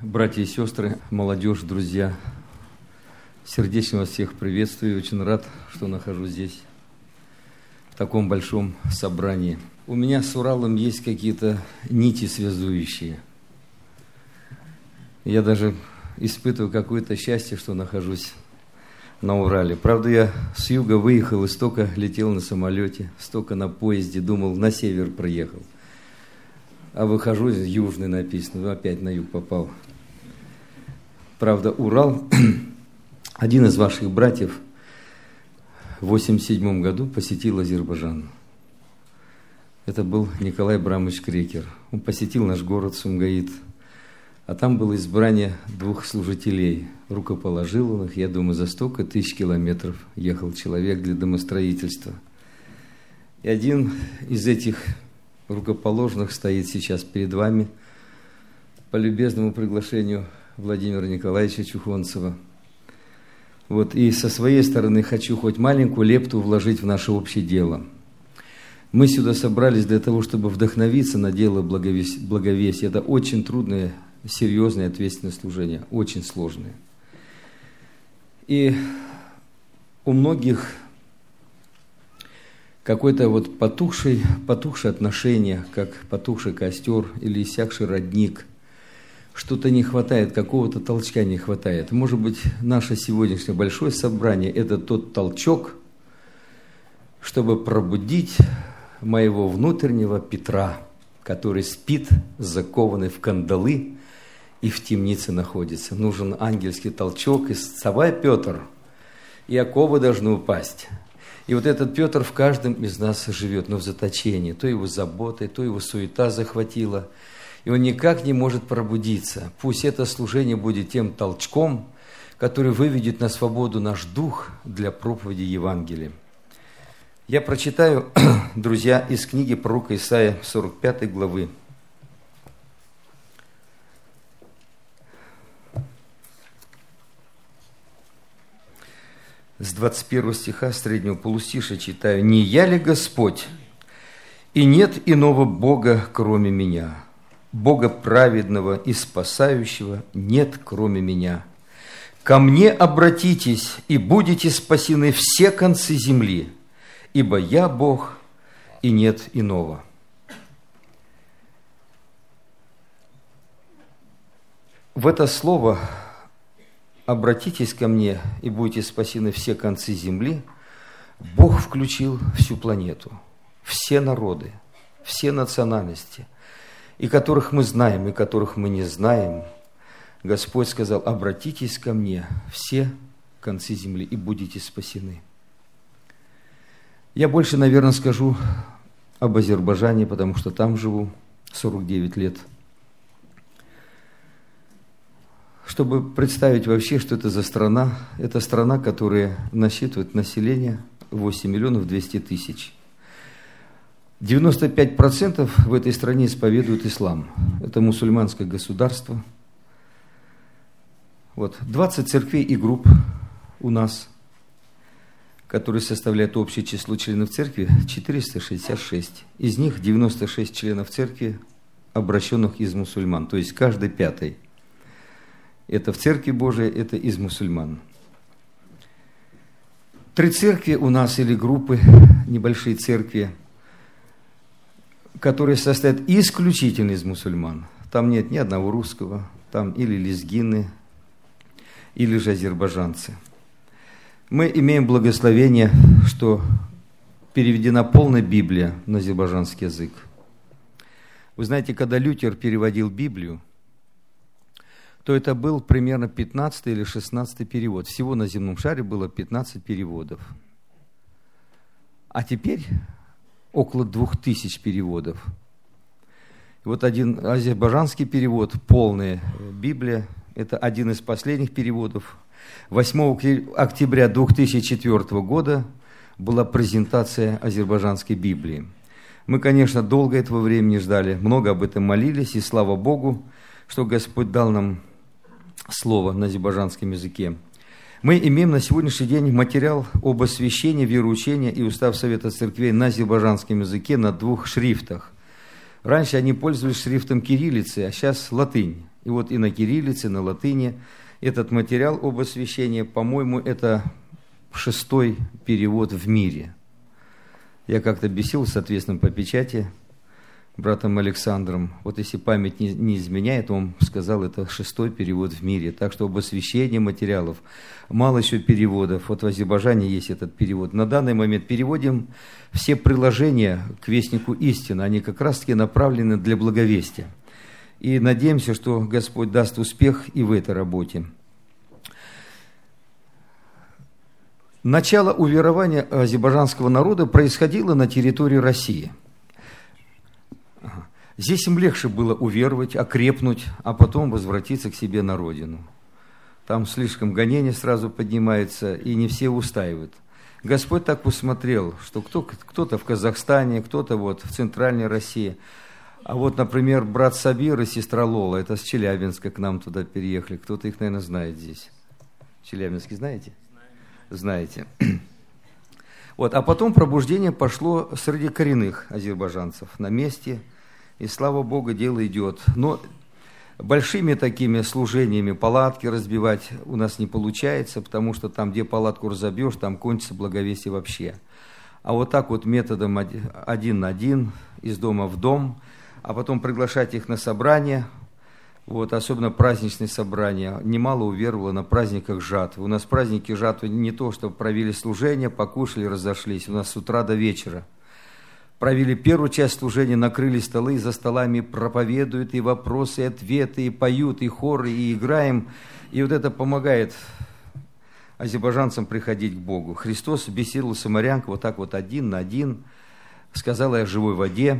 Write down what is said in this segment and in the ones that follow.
Братья и сестры, молодежь, друзья, сердечно вас всех приветствую. Очень рад, что нахожусь здесь, в таком большом собрании. У меня с Уралом есть какие-то нити связующие. Я даже испытываю какое-то счастье, что нахожусь на Урале. Правда, я с юга выехал и столько летел на самолете, столько на поезде, думал, на север проехал. А выхожу, южный написано, опять на юг попал. Правда, Урал, один из ваших братьев в 1987 году посетил Азербайджан. Это был Николай Абрамович Крекер. Он посетил наш город Сумгаит. А там было избрание двух служителей. Рукоположил он их, я думаю, за столько тысяч километров ехал человек для домостроительства. И один из этих рукоположенных стоит сейчас перед вами по любезному приглашению Владимира Николаевича Чухонцева. Вот, и со своей стороны хочу хоть маленькую лепту вложить в наше общее дело. Мы сюда собрались для того, чтобы вдохновиться на дело благовестия. Это очень трудное, серьезное, ответственное служение, очень сложное. И у многих какое-то вот потухшее отношение, как потухший костер или иссякший родник. Что-то не хватает, какого-то толчка не хватает. Может быть, наше сегодняшнее большое собрание – это тот толчок, чтобы пробудить моего внутреннего Петра, который спит, закованный в кандалы и в темнице находится. Нужен ангельский толчок, и вставай, Петр, и оковы должны упасть. И вот этот Петр в каждом из нас живет, но в заточении. То его забота, то его суета захватила. И он никак не может пробудиться. Пусть это служение будет тем толчком, который выведет на свободу наш дух для проповеди Евангелия. Я прочитаю, друзья, из книги пророка Исаия, 45 главы. С 21 стиха среднего полустиша читаю. «Не я ли Господь, и нет иного Бога, кроме меня? Бога праведного и спасающего нет, кроме меня. Ко мне обратитесь, и будете спасены все концы земли, ибо я Бог, и нет иного». В это слово «обратитесь ко мне, и будете спасены все концы земли» Бог включил всю планету, все народы, все национальности, и которых мы знаем, и которых мы не знаем. Господь сказал: обратитесь ко мне, все концы земли, и будете спасены. Я больше, наверное, скажу об Азербайджане, потому что там живу 49 лет. Чтобы представить вообще, что это за страна, это страна, которая насчитывает население 8 миллионов 200 тысяч. 95% в этой стране исповедуют ислам. Это мусульманское государство. Вот, 20 церквей и групп у нас, которые составляют общее число членов церкви, 466. Из них 96 членов церкви, обращенных из мусульман, то есть каждый пятый. Это в Церкви Божией, это из мусульман. 3 церкви у нас или группы, небольшие церкви, которые состоят исключительно из мусульман. Там нет ни одного русского, там или лезгины, или же азербайджанцы. Мы имеем благословение, что переведена полная Библия на азербайджанский язык. Вы знаете, когда Лютер переводил Библию, то это был примерно 15 или 16 перевод. Всего на земном шаре было 15 переводов. А теперь около 2000 переводов. И вот один азербайджанский перевод, полная Библия, это один из последних переводов. 8 октября 2004 года была презентация азербайджанской Библии. Мы, конечно, долго этого времени ждали, много об этом молились, и слава Богу, что Господь дал нам слово на азербайджанском языке. Мы имеем на сегодняшний день материал об освящении, вероучения и устав Совета Церквей на азербайджанском языке на 2 шрифтах. Раньше они пользовались шрифтом кириллицы, а сейчас латынь. И вот и на кириллице, и на латыни этот материал об освящении, по-моему, это 6-й перевод в мире. Я как-то беседовал, соответственно, по печати братом Александром. Вот если память не изменяет, он сказал, это 6-й перевод в мире. Так что об освящении материалов мало еще переводов. Вот в Азербайджане есть этот перевод. На данный момент переводим все приложения к Вестнику истины. Они как раз-таки направлены для благовестия. И надеемся, что Господь даст успех и в этой работе. Начало уверования азербайджанского народа происходило на территории России. Здесь им легче было уверовать, окрепнуть, а потом возвратиться к себе на родину. Там слишком гонения сразу поднимаются, и не все устаивают. Господь так усмотрел, что кто-то в Казахстане, кто-то вот в Центральной России. А вот, например, брат Сабир и сестра Лола, это с Челябинска к нам туда переехали. Кто-то их, наверное, знает здесь. Челябинский знаете? Знаете. Вот, а потом пробуждение пошло среди коренных азербайджанцев на месте. И, слава Богу, дело идет. Но большими такими служениями палатки разбивать у нас не получается, потому что там, где палатку разобьешь, там кончится благовестие вообще. А вот так вот методом один на один, из дома в дом, а потом приглашать их на собрание, вот, особенно праздничные собрания. Немало уверовало на праздниках жатвы. У нас праздники жатвы не то, что провели служение, покушали, разошлись. У нас с утра до вечера. Провели первую часть служения, накрыли столы, за столами проповедуют, и вопросы, и ответы, и поют, и хоры, и играем. И вот это помогает азербайджанцам приходить к Богу. Христос беседовал с самарянкой вот так вот один на один, сказал о живой воде,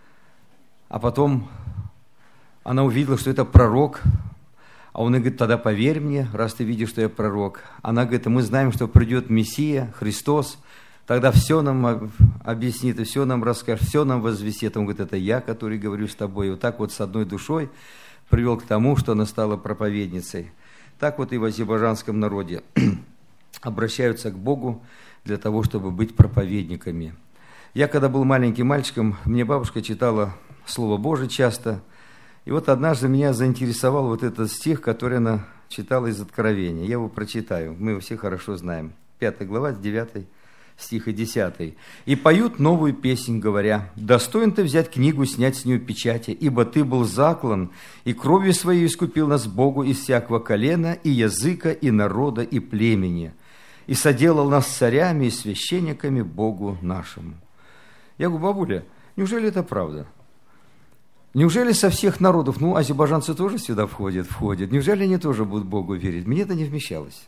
а потом она увидела, что это пророк, а он говорит, тогда поверь мне, раз ты видишь, что я пророк. Она говорит, мы знаем, что придет Мессия, Христос, тогда все нам объяснит, и все нам расскажет, все нам возвестит. Он говорит, это я, который говорю с тобой. И вот так вот с одной душой привел к тому, что она стала проповедницей. Так вот и в азербайджанском народе обращаются к Богу для того, чтобы быть проповедниками. Я, когда был маленьким мальчиком, мне бабушка читала Слово Божие часто. И вот однажды меня заинтересовал вот этот стих, который она читала из Откровения. Я его прочитаю, мы его все хорошо знаем. 5 глава, 9 стих и 10. «И поют новую песнь, говоря, достоин ты взять книгу, снять с нее печати, ибо ты был заклан, и кровью своей искупил нас Богу из всякого колена, и языка, и народа, и племени, и соделал нас царями и священниками Богу нашему». Я говорю, бабуля, неужели это правда? Неужели со всех народов, азербайджанцы тоже сюда входят, неужели они тоже будут Богу верить? Мне это не вмещалось.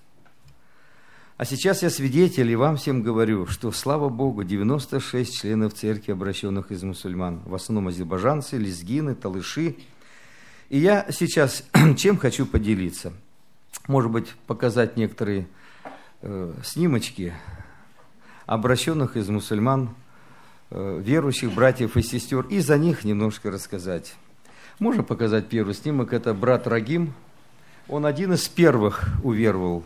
А сейчас я свидетель и вам всем говорю, что, слава Богу, 96 членов церкви, обращенных из мусульман, в основном азербайджанцы, лезгины, талыши. И я сейчас чем хочу поделиться? Может быть, показать некоторые снимочки обращенных из мусульман, верующих братьев и сестер, и за них немножко рассказать. Можно показать первый снимок, это брат Рагим. Он один из первых уверовал,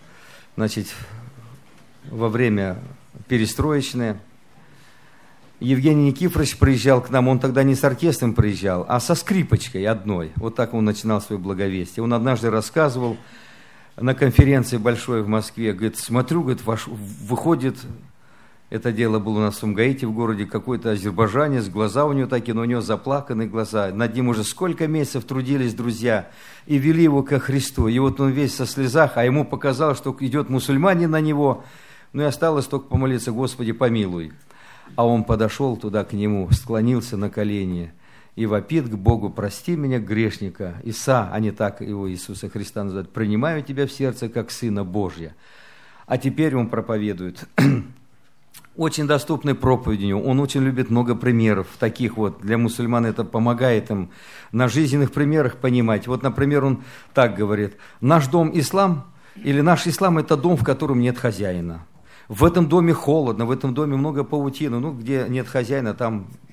во время перестроечное. Евгений Никифорович приезжал к нам, он тогда не с оркестром приезжал, а со скрипочкой одной. Вот так он начинал свое благовестие. Он однажды рассказывал на конференции большой в Москве, говорит, смотрю, говорит, выходит, это дело было у нас в Сумгаите в городе, какой-то азербайджанец, глаза у него такие, но у него заплаканные глаза. Над ним уже сколько месяцев трудились друзья и вели его ко Христу. И вот он весь со слезах, а ему показалось, что идет мусульманин на него. И осталось только помолиться, Господи, помилуй. А он подошел туда к нему, склонился на колени и вопит к Богу, прости меня, грешника. Иса, они так его, Иисуса Христа называют, принимаю тебя в сердце, как Сына Божия. А теперь он проповедует. Очень доступны проповеди у него. Он очень любит много примеров таких вот. Для мусульман это помогает им на жизненных примерах понимать. Вот, например, он так говорит. Наш дом ислам, или наш ислам – это дом, в котором нет хозяина. В этом доме холодно, в этом доме много паутины. Где нет хозяина, там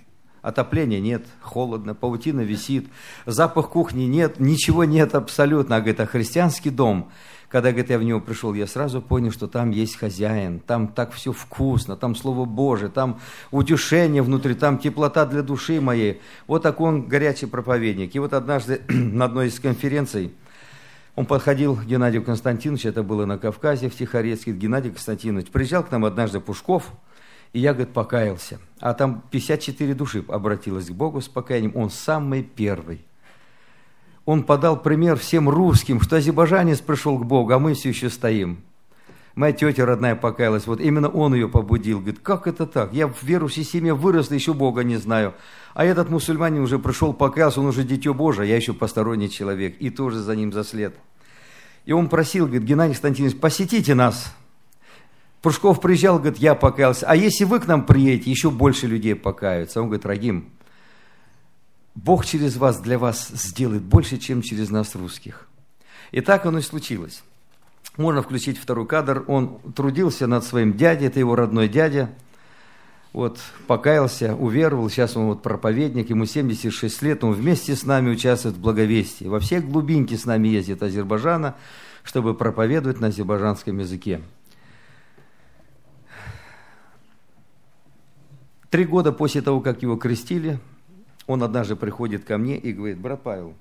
Отопления нет, холодно, паутина висит, запах кухни нет, ничего нет абсолютно. А, говорит, а христианский дом, когда, говорит, я в него пришел, я сразу понял, что там есть хозяин, там так все вкусно, там Слово Божие, там утешение внутри, там теплота для души моей. Вот так он горячий проповедник. И вот однажды на одной из конференций он подходил к Геннадию Константиновичу, это было на Кавказе, в Тихорецке. Геннадий Константинович приезжал к нам однажды Пушков, и я, говорит, покаялся. А там 54 души обратилось к Богу с покаянием. Он самый первый. Он подал пример всем русским, что азербайджанец пришел к Богу, а мы все еще стоим. Моя тетя родная покаялась, вот именно он ее побудил. Говорит, как это так? Я в верующей семье вырос, еще Бога не знаю. А этот мусульманин уже пришел, покаялся, он уже дитё Божие, я еще посторонний человек. И тоже за ним за след. И он просил, говорит, Геннадий Константинович, посетите нас. Пушков приезжал, говорит, я покаялся. А если вы к нам приедете, еще больше людей покаются. Он говорит, Рагим, Бог через вас, для вас сделает больше, чем через нас, русских. И так оно и случилось. Можно включить второй кадр. Он трудился над своим дядей, это его родной дядя. Вот, покаялся, уверовал. Сейчас он вот проповедник, ему 76 лет. Он вместе с нами участвует в благовестии. Во все глубинки с нами ездит Азербайджана, чтобы проповедовать на азербайджанском языке. 3 года после того, как его крестили, он однажды приходит ко мне и говорит, брат Павел,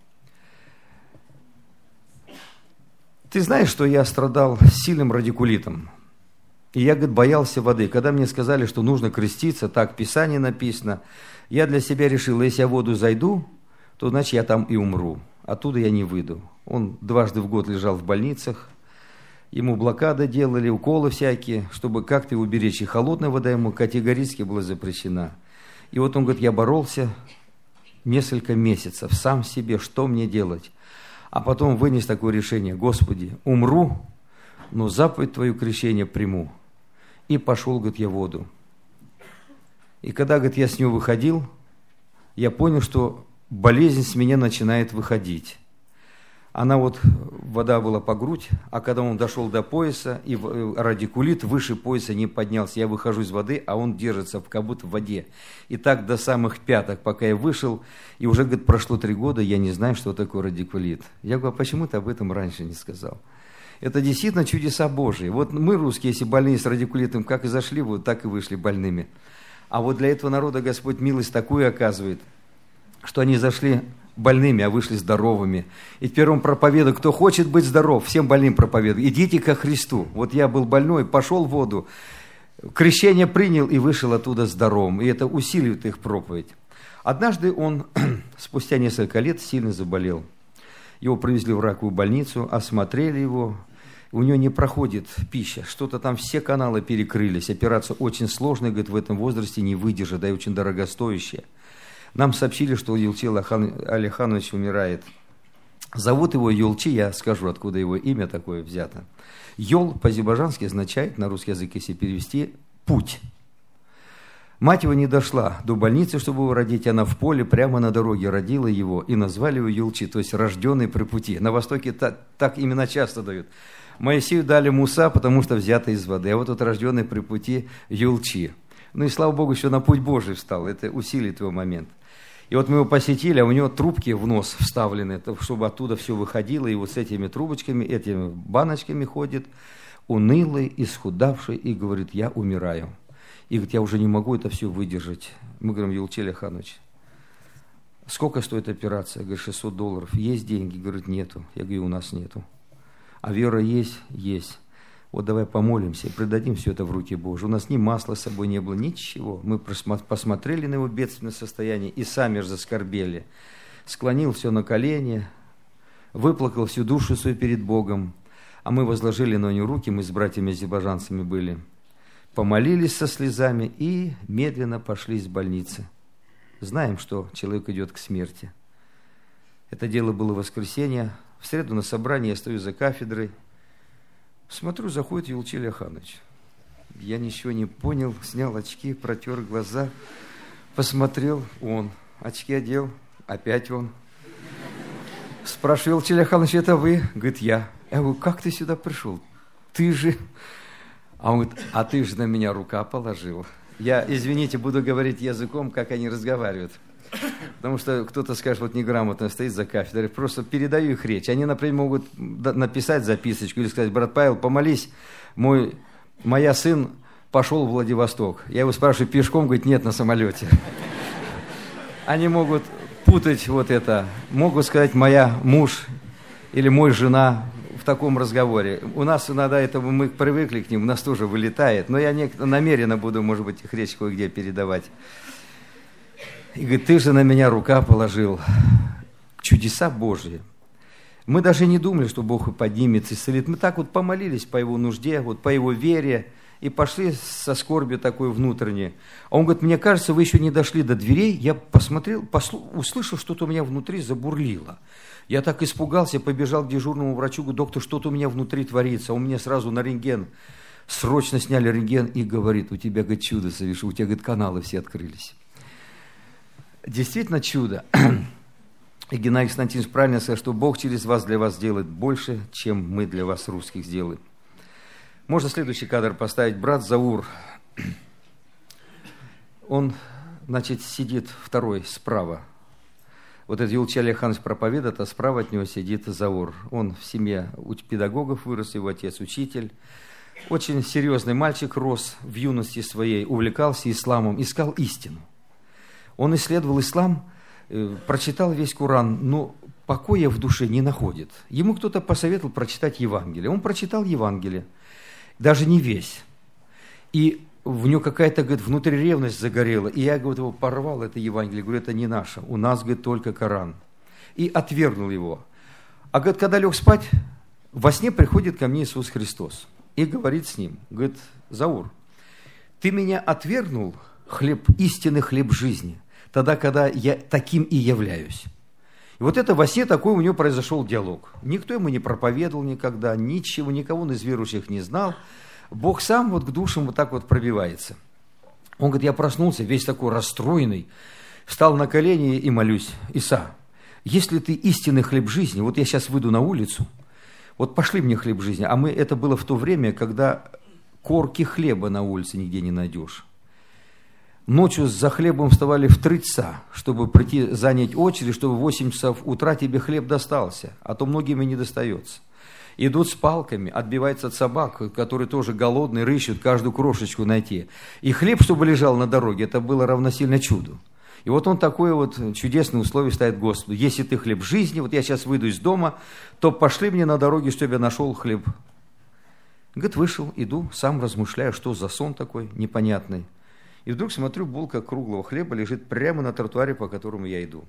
ты знаешь, что я страдал сильным радикулитом? И я, говорит, боялся воды. Когда мне сказали, что нужно креститься, так в Писании написано, я для себя решил, если я в воду зайду, то значит я там и умру. Оттуда я не выйду. Он 2 раза в год лежал в больницах. Ему блокады делали, уколы всякие, чтобы как-то его уберечь. И холодная вода ему категорически была запрещена. И вот он говорит, я боролся несколько месяцев сам себе, что мне делать? А потом вынес такое решение, Господи, умру, но заповедь Твою крещения приму. И пошел, говорит, я в воду. И когда, говорит, я с него выходил, я понял, что болезнь с меня начинает выходить. Она вот, вода была по грудь, а когда он дошел до пояса, и радикулит выше пояса не поднялся, я выхожу из воды, а он держится как будто в воде. И так до самых пяток, пока я вышел, и уже, говорит, прошло 3 года, я не знаю, что такое радикулит. Я говорю, а почему ты об этом раньше не сказал? Это действительно чудеса Божьи. Вот мы, русские, если больные с радикулитом, как и зашли, вот так и вышли больными. А вот для этого народа Господь милость такую оказывает, что они зашли больными, а вышли здоровыми. И теперь он проповедует, кто хочет быть здоров, всем больным проповедует. Идите ко Христу. Вот я был больной, пошел в воду, крещение принял и вышел оттуда здоровым. И это усиливает их проповедь. Однажды он спустя несколько лет сильно заболел. Его привезли в раковую больницу, осмотрели его. У него не проходит пища, что-то там все каналы перекрылись. Операция очень сложная, говорит, в этом возрасте не выдержит, да и очень дорогостоящая. Нам сообщили, что Юлчи Алиханович умирает. Зовут его Юлчи, я скажу, откуда его имя такое взято. Йол по-азербайджански означает, на русский язык, если перевести, путь. Мать его не дошла до больницы, чтобы его родить, она в поле прямо на дороге родила его, и назвали его Юлчи, то есть рожденный при пути. На Востоке так имена часто дают. Моисею дали Муса, потому что взято из воды, а вот тут рожденный при пути Юлчи. Ну и слава Богу, еще на путь Божий встал, это усилит его момент. И вот мы его посетили, а у него трубки в нос вставлены, чтобы оттуда все выходило, и вот с этими трубочками, этими баночками ходит, унылый, исхудавший, и говорит, я умираю. И говорит, я уже не могу это все выдержать. Мы говорим, Юлчи Алиханович, сколько стоит операция? Говорит, $600. Есть деньги? Говорит, нету. Я говорю, у нас нету. А вера есть? Есть. Вот давай помолимся и предадим все это в руки Божьи. У нас ни масла с собой не было, ничего. Мы посмотрели на его бедственное состояние и сами же заскорбели. Склонил все на колени, выплакал всю душу свою перед Богом. А мы возложили на него руки, мы с братьями-азербайджанцами были. Помолились со слезами и медленно пошли из больницы. Знаем, что человек идет к смерти. Это дело было в воскресенье. В среду на собрании я стою за кафедрой. Смотрю, заходит Юлчи Алиханович. Я ничего не понял, снял очки, протер глаза, посмотрел, он. Очки одел, опять он. Спрашиваю, Юлчи Алиханович, это вы? Говорит, я. Я говорю, как ты сюда пришел? Ты же... А он говорит, а ты же на меня рука положил. Я, извините, буду говорить языком, как они разговаривают. Потому что кто-то скажет, вот неграмотно стоит за кафедрой. Просто передаю их речь. Они, например, могут написать записочку или сказать: брат Павел, помолись, моя сын пошел в Владивосток. Я его спрашиваю, пешком? Говорит, нет, на самолете. Они могут путать вот это. Могут сказать, моя муж или мой жена в таком разговоре. У нас иногда это, мы привыкли к ним, у нас тоже вылетает. Но я намеренно буду, может быть, их речь кое-где передавать. И говорит, ты же на меня рука положил. Чудеса Божьи. Мы даже не думали, что Бог и поднимет, исцелит. Мы так вот помолились по его нужде, вот по его вере, и пошли со скорбью такой внутренней. А он говорит, мне кажется, вы еще не дошли до дверей. Я посмотрел, услышал, что-то у меня внутри забурлило. Я так испугался, побежал к дежурному врачу, говорю, доктор, что-то у меня внутри творится. Он меня сразу на рентген, срочно сняли рентген и говорит, у тебя, говорит, чудо совершилось, у тебя, говорит, каналы все открылись. Действительно чудо. И Геннадий Константинович правильно сказал, что Бог через вас для вас делает больше, чем мы для вас, русских, сделаем. Можно следующий кадр поставить. Брат Заур. Он, значит, сидит второй справа. Вот это Юлча Алеханович проповедует, а справа от него сидит Заур. Он в семье педагогов вырос, его отец учитель. Очень серьезный мальчик, рос в юности своей, увлекался исламом, искал истину. Он исследовал ислам, прочитал весь Коран, но покоя в душе не находит. Ему кто-то посоветовал прочитать Евангелие. Он прочитал Евангелие, даже не весь. И в него какая-то, говорит, внутри ревность загорела. И я, говорит, его порвал, это Евангелие. Говорю, это не наше. У нас, говорит, только Коран. И отвергнул его. А, говорит, когда лег спать, во сне приходит ко мне Иисус Христос. И говорит с ним, говорит, Заур, ты меня отвергнул, хлеб, истинный хлеб жизни, тогда, когда я таким и являюсь. И вот это во сне такой у него произошел диалог. Никто ему не проповедовал никогда, ничего, никого он из верующих не знал. Бог сам вот к душам вот так вот пробивается. Он говорит, я проснулся весь такой расстроенный, встал на колени и молюсь. Иса, если ты истинный хлеб жизни, вот я сейчас выйду на улицу, вот пошли мне хлеб жизни. А это было в то время, когда корки хлеба на улице нигде не найдешь. Ночью за хлебом вставали в 3 часа, чтобы прийти занять очередь, чтобы в 8 часов утра тебе хлеб достался, а то многим и не достается. Идут с палками, отбиваются от собак, которые тоже голодные, рыщут каждую крошечку найти. И хлеб, чтобы лежал на дороге, это было равносильно чуду. И вот он такое вот чудесное условие ставит Господу. Если ты хлеб жизни, вот я сейчас выйду из дома, то пошли мне на дороге, чтобы я нашел хлеб. Говорит, вышел, иду, сам размышляю, что за сон такой непонятный. И вдруг смотрю, булка круглого хлеба лежит прямо на тротуаре, по которому я иду.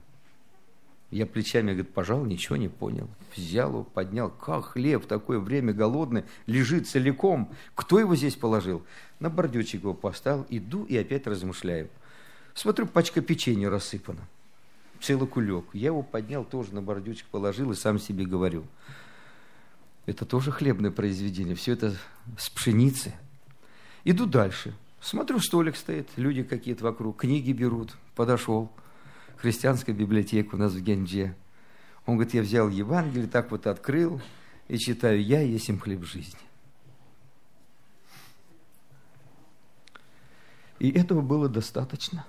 Я плечами, говорит, пожал, ничего не понял. Взял его, поднял. Как хлеб в такое время голодный лежит целиком? Кто его здесь положил? На бордюрчик его поставил, иду и опять размышляю. Смотрю, пачка печенья рассыпана. Целый кулек. Я его поднял, тоже на бордюрчик положил и сам себе говорю. Это тоже хлебное произведение. Все это с пшеницы. Иду дальше. Смотрю, столик стоит, люди какие-то вокруг, книги берут. Подошел. Христианская библиотека у нас в Генджи. Он говорит, я взял Евангелие, так вот открыл и читаю, я есть им хлеб жизни. И этого было достаточно.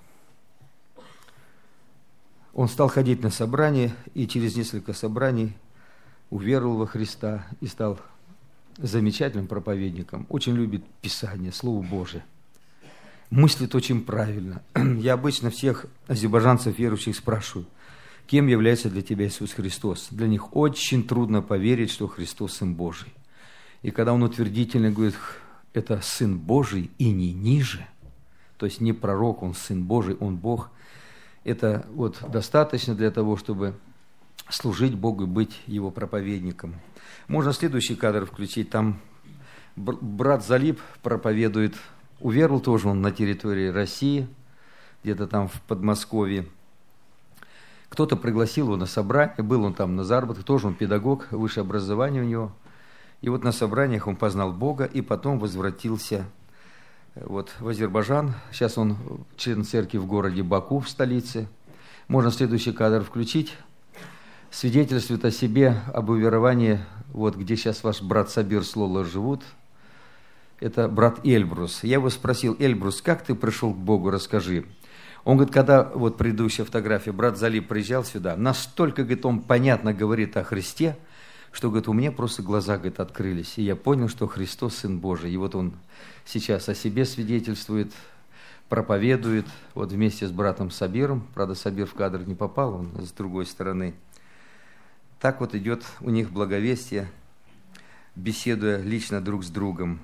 Он стал ходить на собрания, и через несколько собраний уверовал во Христа и стал замечательным проповедником. Очень любит Писание, Слово Божие. Мыслит очень правильно. Я обычно всех азербайджанцев верующих спрашиваю, кем является для тебя Иисус Христос? Для них очень трудно поверить, что Христос Сын Божий. И когда он утвердительно говорит, это Сын Божий и не ниже, то есть не пророк, он Сын Божий, он Бог, это вот достаточно для того, чтобы служить Богу и быть Его проповедником. Можно следующий кадр включить, там брат Залип проповедует. Уверовал тоже он на территории России, где-то там в Подмосковье. Кто-то пригласил его на собрание, был он там на заработках, тоже он педагог, высшее образование у него. И вот на собраниях он познал Бога и потом возвратился вот в Азербайджан. Сейчас он член церкви в городе Баку, в столице. Можно следующий кадр включить. Свидетельствует о себе, об уверовании, вот где сейчас ваш брат Сабир с Лолой живут. Это брат Эльбрус. Я его спросил: Эльбрус, как ты пришел к Богу, расскажи. Он говорит, когда, вот предыдущая фотография, брат Залип приезжал сюда, настолько, говорит, он понятно говорит о Христе, что, говорит, у меня просто глаза, говорит, открылись. И я понял, что Христос Сын Божий. И вот он сейчас о себе свидетельствует, проповедует, вот вместе с братом Сабиром. Правда, Сабир в кадр не попал, он с другой стороны. Так вот идет у них благовестие, беседуя лично друг с другом.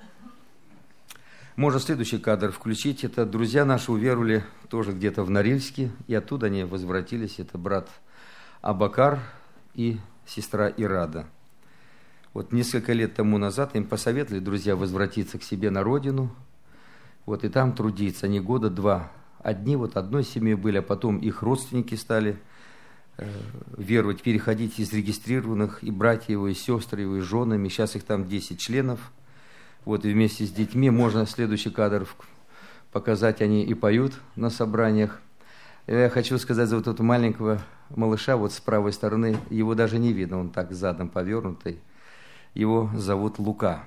Можно следующий кадр включить. Это друзья наши уверовали тоже где-то в Норильске, и оттуда они возвратились. Это брат Абакар и сестра Ирада. Вот несколько лет тому назад им посоветовали друзья возвратиться к себе на родину, вот и там трудиться. Они года два одни, вот одной семьей были, а потом их родственники стали веровать, переходить из регистрированных, и братья его, и сестры его, и женами. Сейчас их там 10 членов. Вот и вместе с детьми, можно следующий кадр показать, они и поют на собраниях. Я хочу сказать за вот этого маленького малыша, вот с правой стороны, его даже не видно, он так задом повернутый. Его зовут Лука.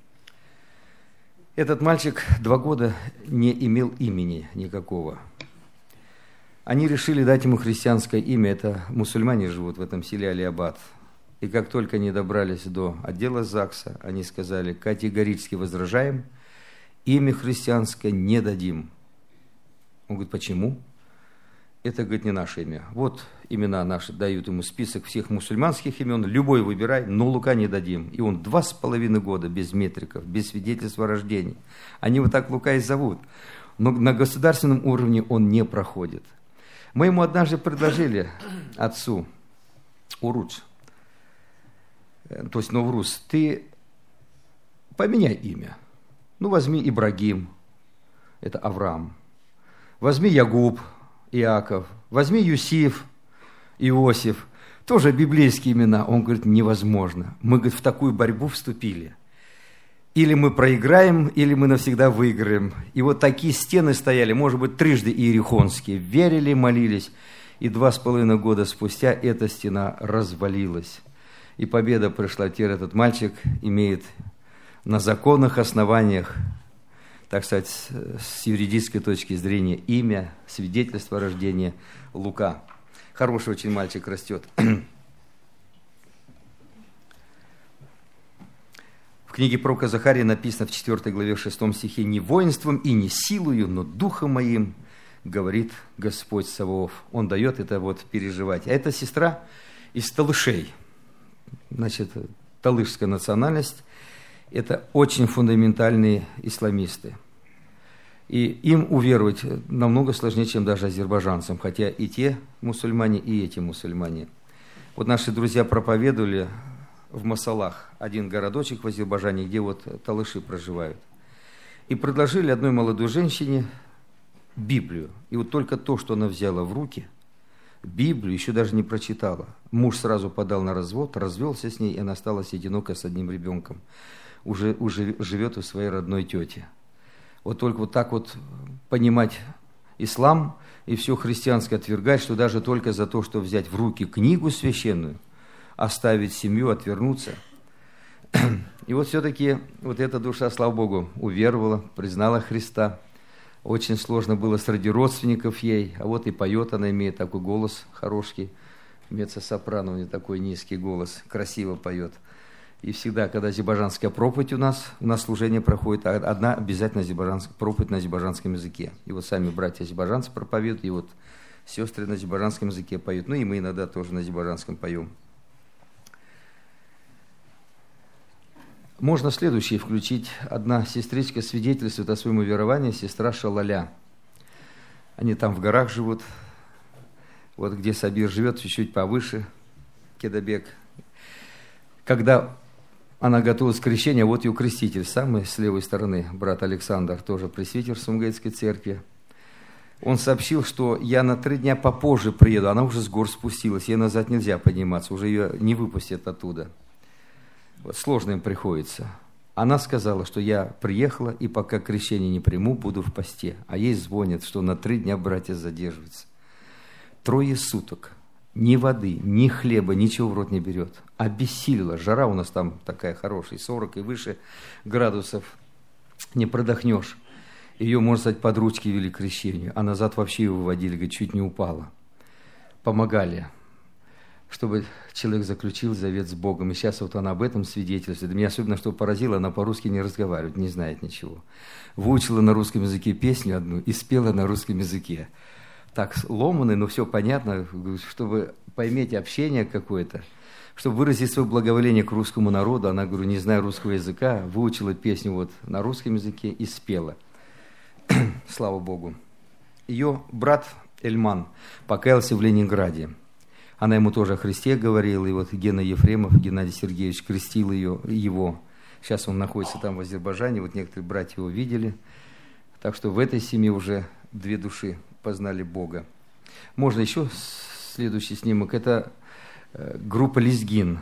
Этот мальчик 2 года не имел имени никакого. Они решили дать ему христианское имя, это мусульмане живут в этом селе Алиабад. И как только они добрались до отдела ЗАГСа, они сказали, категорически возражаем, имя христианское не дадим. Он говорит, почему? Это, говорит, не наше имя. Вот имена наши, дают ему список всех мусульманских имен, любой выбирай, но Лука не дадим. И он 2,5 года без метриков, без свидетельства о рождении. Они вот так Лука и зовут. Но на государственном уровне он не проходит. Мы ему однажды предложили, отцу, Урудж, то есть Новрус, ты поменяй имя. Ну, возьми Ибрагим, это Авраам. Возьми Ягуб, Иаков. Возьми Юсиф, Иосиф. Тоже библейские имена. Он говорит, невозможно. Мы, говорит, в такую борьбу вступили. Или мы проиграем, или мы навсегда выиграем. И вот такие стены стояли, может быть, трижды иерихонские. Верили, молились. И 2,5 года спустя эта стена развалилась. И победа пришла. Теперь этот мальчик имеет на законных основаниях, так сказать, с юридической точки зрения, имя, свидетельство о рождении Лука. Хороший очень мальчик растет. В книге пророка Захария написано в 4 главе 6 стихе, «Не воинством и не силою, но духом моим, говорит Господь Саваоф». Он дает это вот переживать. А эта сестра из Талышей. Значит, талышская национальность, это очень фундаментальные исламисты. И им уверовать намного сложнее, чем даже азербайджанцам, хотя и те мусульмане, и эти мусульмане. Вот наши друзья проповедовали в Масалах, один городочек в Азербайджане, где вот талыши проживают. И предложили одной молодой женщине Библию. И вот только то, что она взяла в руки, Библию еще даже не прочитала. Муж сразу подал на развод, развелся с ней, и она осталась одиноко с одним ребенком. Уже живет у своей родной тети. Вот только вот так вот понимать ислам и все христианское отвергать, что даже только за то, что взять в руки книгу священную, оставить семью, отвернуться. И вот все-таки вот эта душа, слава Богу, уверовала, признала Христа. Очень сложно было среди родственников ей, а вот и поет она, имеет такой голос хороший, меццо-сопрано, у нее такой низкий голос, красиво поет. И всегда, когда азербайджанская проповедь у нас служение проходит, одна обязательно проповедь на азербайджанском языке. И вот сами братья азербайджанцы проповедуют, и вот сестры на азербайджанском языке поют. Ну и мы иногда тоже на азербайджанском поем. Можно следующее включить. Одна сестричка свидетельствует о своем веровании, сестра Шалаля. Они там в горах живут, вот где Сабир живет, чуть-чуть повыше, Кедабек. Когда она готовилась к крещению, вот ее креститель, самый с левой стороны, брат Александр, тоже пресвитер Сумгайтской церкви. Он сообщил, что я на 3 дня попозже приеду, она уже с гор спустилась, ей назад нельзя подниматься, уже ее не выпустят оттуда. Вот, сложно им приходится. Она сказала, что я приехала, и пока крещение не приму, буду в посте. А ей звонят, что на 3 дня братья задерживаются. 3 суток. Ни воды, ни хлеба, ничего в рот не берет. Обессилила. Жара у нас там такая хорошая, 40 и выше градусов. не продохнешь. Ее, можно сказать, под ручки вели к крещению, а назад вообще ее выводили, говорит, чуть не упала. Помогали, чтобы человек заключил завет с Богом. И сейчас вот она об этом свидетельствует. Меня особенно что поразило, она по-русски не разговаривает, не знает ничего. Выучила на русском языке песню одну и спела на русском языке. Так ломаный, но все понятно, чтобы поймать общение какое-то, чтобы выразить свое благоволение к русскому народу. Она, говорю, не зная русского языка, выучила песню вот на русском языке и спела. Слава Богу. Ее брат Эльман покаялся в Ленинграде. Она ему тоже о Христе говорила, и вот Гена Ефремов, Геннадий Сергеевич, крестил его. Сейчас он находится там в Азербайджане, вот некоторые братья его видели. Так что в этой семье уже 2 души познали Бога. Можно еще следующий снимок. Это группа «Лезгин».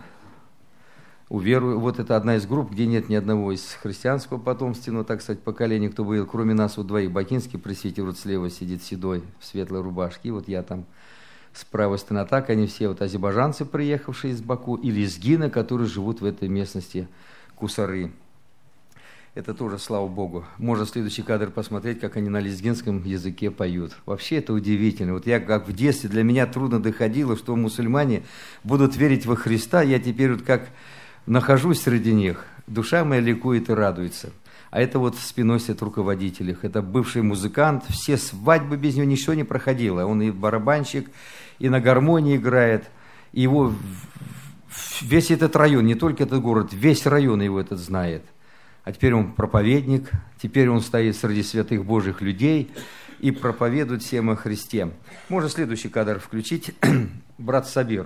Вот это одна из групп, где нет ни одного из христианского потомственного, так сказать, поколения, кто был, кроме нас вот 2. Бакинский пресвитер вот слева сидит седой, в светлой рубашке, и вот я там с правой стороны. Так они все вот азербайджанцы, приехавшие из Баку, и лезгины, которые живут в этой местности, кусары. Это тоже, слава Богу. Можно следующий кадр посмотреть, как они на лезгинском языке поют. Вообще это удивительно. Вот я как в детстве, для меня трудно доходило, что мусульмане будут верить во Христа. Я теперь вот как нахожусь среди них, душа моя ликует и радуется. А это вот спиной стоит руководитель. Это бывший музыкант, все свадьбы без него ничего не проходило. Он и барабанщик, и на гармонии играет. И его весь этот район, не только этот город, весь район его этот знает. А теперь он проповедник, теперь он стоит среди святых Божьих людей и проповедует всем о Христе. Можно следующий кадр включить. Брат Сабир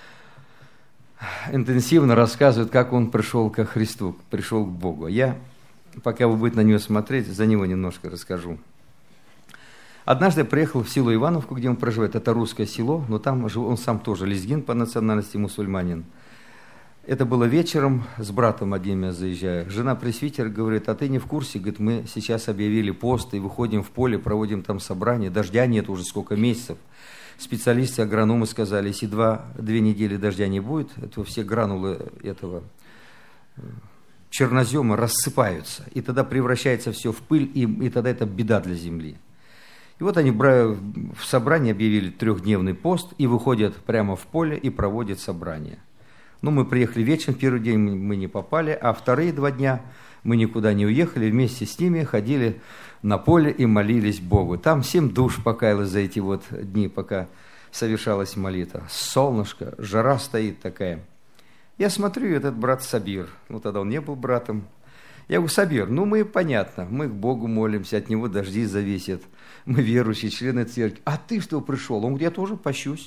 интенсивно рассказывает, как он пришел ко Христу, пришел к Богу. Я, пока вы будете на него смотреть, за него немножко расскажу. Однажды я приехал в село Ивановку, где он проживает. Это русское село, но там он сам тоже лезгин по национальности, мусульманин. Это было вечером, с братом одним я заезжаю. Жена пресвитера говорит, а ты не в курсе? Говорит, мы сейчас объявили пост и выходим в поле, проводим там собрание. Дождя нет уже сколько месяцев. Специалисты, агрономы сказали, если 2 недели дождя не будет, то все гранулы этого чернозема рассыпаются. И тогда превращается все в пыль, и тогда это беда для земли. И вот они в собрании объявили 3-дневный пост и выходят прямо в поле и проводят собрание. Ну, мы приехали вечером, первый день мы не попали, а вторые 2 дня мы никуда не уехали, вместе с ними ходили на поле и молились Богу. Там 7 душ покаялось за эти вот дни, пока совершалась молитва. Солнышко, жара стоит такая. Я смотрю, этот брат Сабир, ну, тогда он не был братом. Я говорю, Сабир, ну, мы, понятно, мы к Богу молимся, от Него дожди зависят, мы верующие, члены церкви. А ты что пришел? Он говорит, я тоже пощусь.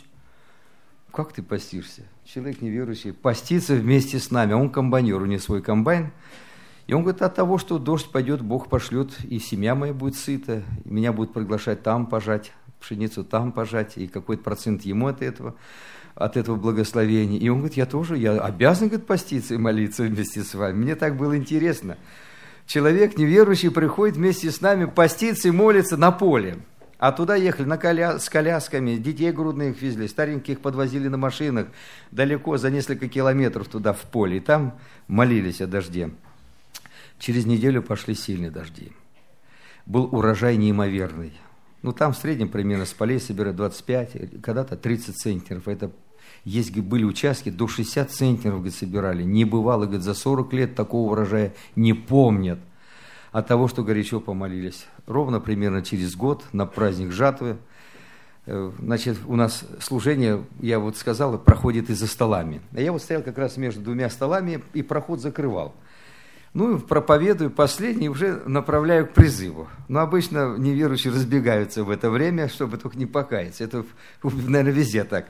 Как ты постишься? Человек неверующий постится вместе с нами, а он комбайнер, у него свой комбайн. И он говорит, от того, что дождь пойдет, Бог пошлет, и семья моя будет сыта, и меня будут приглашать там пожать, пшеницу там пожать, и какой-то процент ему от этого благословения. И он говорит, я обязан, говорит, поститься и молиться вместе с вами. Мне так было интересно. Человек неверующий приходит вместе с нами поститься и молиться на поле. А туда ехали с колясками, детей грудных везли, стареньких подвозили на машинах, далеко, за несколько километров туда в поле. И там молились о дожде. Через неделю пошли сильные дожди. Был урожай неимоверный. Ну, там в среднем примерно с полей собирают 25, когда-то 30 центнеров. Это были участки, до 60 центнеров, говорит, собирали. Не бывало, говорит, за 40 лет такого урожая не помнят. От того, что горячо помолились. Ровно примерно через год на праздник жатвы, значит, у нас служение, я вот сказал, проходит и за столами. А я вот стоял как раз между 2 столами и проход закрывал. Ну, проповедую последний, уже направляю к призыву. Но обычно неверующие разбегаются в это время, чтобы только не покаяться. Это, наверное, везде так.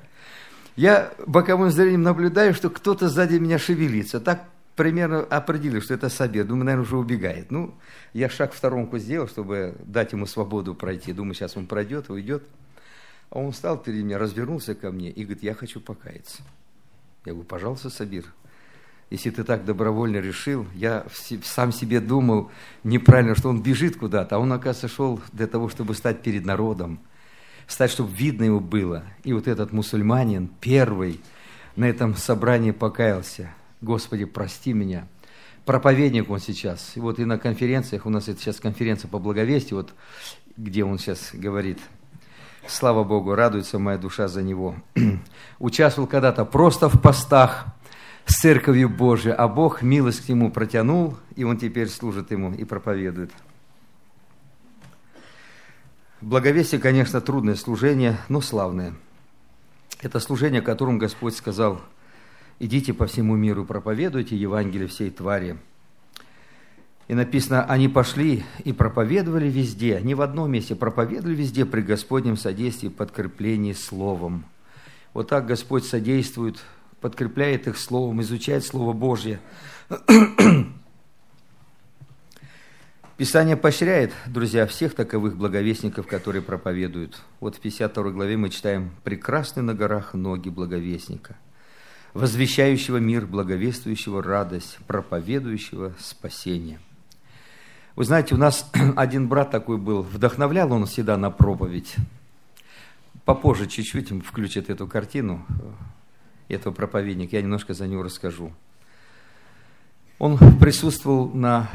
Я боковым зрением наблюдаю, что кто-то сзади меня шевелится. Так примерно определил, что это Сабир. Думаю, наверное, уже убегает. Ну, я шаг в сторонку сделал, чтобы дать ему свободу пройти. Думаю, сейчас он пройдет, уйдет. А он встал перед меня, развернулся ко мне и говорит, я хочу покаяться. Я говорю, пожалуйста, Сабир. Если ты так добровольно решил, я сам себе думал неправильно, что он бежит куда-то, а он, оказывается, шел для того, чтобы стать перед народом, стать, чтобы видно его было. И вот этот мусульманин первый на этом собрании покаялся. Господи, прости меня, проповедник он сейчас. И вот и на конференциях, у нас это сейчас конференция по благовестию, вот где он сейчас говорит, слава Богу, радуется моя душа за него. Участвовал когда-то просто в постах с Церковью Божией, а Бог милость к нему протянул, и он теперь служит ему и проповедует. Благовестие, конечно, трудное служение, но славное. Это служение, о котором Господь сказал: идите по всему миру, проповедуйте Евангелие всей твари. И написано, они пошли и проповедовали везде, не в одном месте, проповедовали везде при Господнем содействии, подкреплении словом. Вот так Господь содействует, подкрепляет их словом, изучает Слово Божье. Писание поощряет, друзья, всех таковых благовестников, которые проповедуют. Вот в 52 главе мы читаем: «Прекрасны на горах ноги благовестника, возвещающего мир, благовествующего радость, проповедующего спасение». Вы знаете, у нас один брат такой был, вдохновлял он всегда на проповедь. Попозже чуть-чуть включит эту картину, этого проповедника, я немножко за него расскажу. Он присутствовал на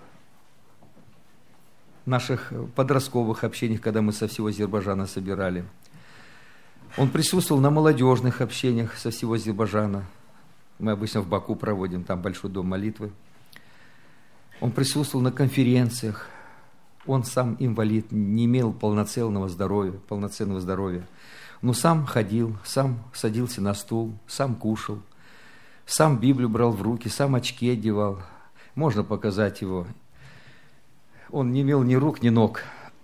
наших подростковых общениях, когда мы со всего Азербайджана собирали. Он присутствовал на молодежных общениях со всего Азербайджана. Мы обычно в Баку проводим, там большой дом молитвы. Он присутствовал на конференциях. Он сам инвалид, не имел полноценного здоровья. Но сам ходил, сам садился на стул, сам кушал, сам Библию брал в руки, сам очки одевал. Можно показать его. Он не имел ни рук, ни ног.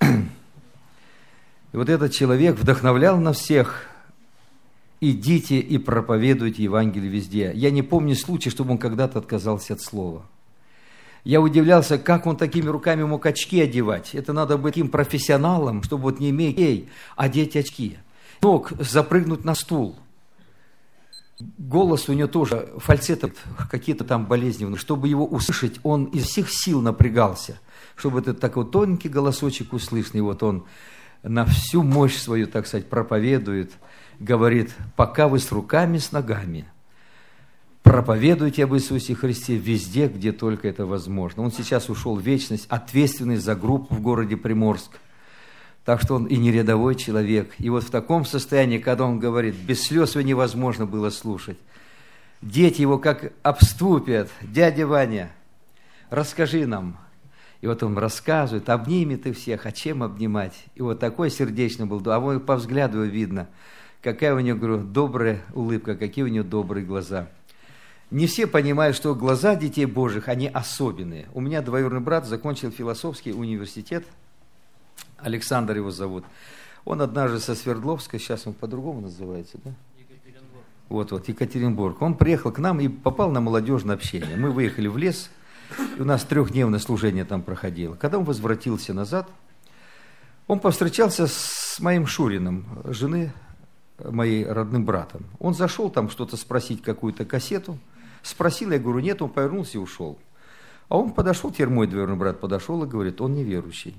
И вот этот человек вдохновлял на всех: идите и проповедуйте Евангелие везде. Я не помню случая, чтобы он когда-то отказался от слова. Я удивлялся, как он такими руками мог очки одевать. Это надо быть таким профессионалом, чтобы вот не иметь, одеть очки. Мог запрыгнуть на стул. Голос у него тоже, фальцеты какие-то там болезненные. Чтобы его услышать, он из всех сил напрягался, чтобы этот такой тонкий голосочек услышный. Вот он на всю мощь свою, так сказать, проповедует, говорит: пока вы с руками, с ногами, проповедуйте об Иисусе Христе везде, где только это возможно. Он сейчас ушел в вечность, ответственный за группу в городе Приморск. Так что он и не рядовой человек. И вот в таком состоянии, когда он говорит, без слез его невозможно было слушать. Дети его как обступят: дядя Ваня, расскажи нам. И вот он рассказывает, обнимет их всех, а чем обнимать? И вот такой сердечный был, а вот по взгляду видно, какая у него, говорю, добрая улыбка, какие у него добрые глаза. Не все понимают, что глаза детей Божьих, они особенные. У меня двоюродный брат закончил философский университет, Александр его зовут. Он однажды со Свердловска, сейчас он по-другому называется, да? Екатеринбург. Вот, Екатеринбург. Он приехал к нам и попал на молодежное общение. Мы выехали в лес, и у нас 3-дневное служение там проходило. Когда он возвратился назад, он повстречался с моим Шуриным, жены моей родным братом. Он зашел там что-то спросить, какую-то кассету. Спросил, я говорю, нет, он повернулся и ушел. А он подошел, теперь мой двоюродный брат подошел и говорит, он неверующий.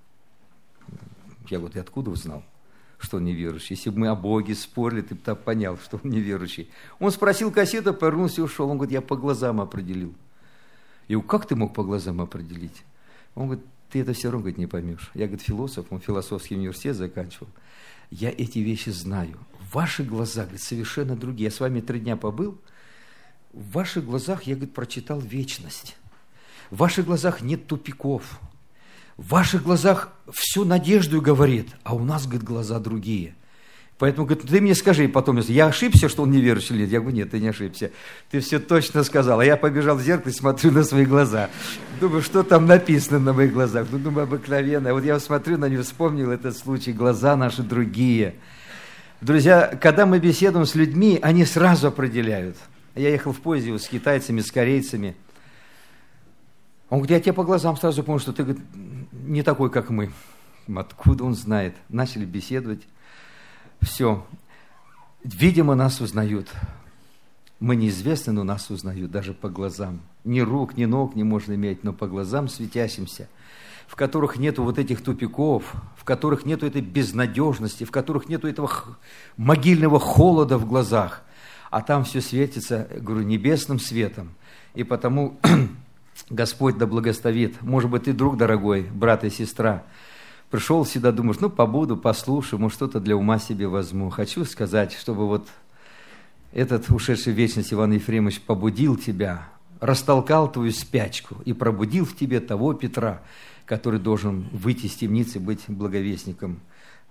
Я говорю, ты откуда узнал, что он неверующий? Если бы мы о Боге спорили, ты бы так понял, что он неверующий. Он спросил кассету, повернулся и ушел. Он говорит, я по глазам определил. Я говорю, как ты мог по глазам определить? Он говорит, ты это все равно, говорит, не поймешь. Я, говорит, философ, он философский университет заканчивал. Я эти вещи знаю. В ваших глазах, говорит, совершенно другие. Я с вами 3 дня побыл. В ваших глазах я, говорит, прочитал вечность. В ваших глазах нет тупиков. В ваших глазах всю надежду говорит, а у нас, говорит, глаза другие. Поэтому, говорит, ты мне скажи потом, если я ошибся, что он неверующий или нет? Я говорю, нет, ты не ошибся. Ты все точно сказал. А я побежал в зеркало и смотрю на свои глаза. Думаю, что там написано на моих глазах? Ну, думаю, обыкновенно. Вот я смотрю на него, вспомнил этот случай. Глаза наши другие. Друзья, когда мы беседуем с людьми, они сразу определяют. Я ехал в поезде с китайцами, с корейцами. Он говорит, я тебе по глазам сразу понял, что ты, говорит, не такой, как мы. Откуда он знает? Начали беседовать. Все. Видимо, нас узнают. Мы неизвестны, но нас узнают, даже по глазам. Ни рук, ни ног не можно иметь, но по глазам светящимся, в которых нету вот этих тупиков, в которых нету этой безнадежности, в которых нету этого могильного холода в глазах. А там все светится, говорю, небесным светом. И потому Господь да благословит. Может быть, ты, друг дорогой, брат и сестра, пришел сюда, думаешь, побуду, послушаю, может, что-то для ума себе возьму. Хочу сказать, чтобы вот этот ушедший в вечность Иван Ефремович побудил тебя, растолкал твою спячку и пробудил в тебе того Петра, который должен выйти из темницы и быть благовестником.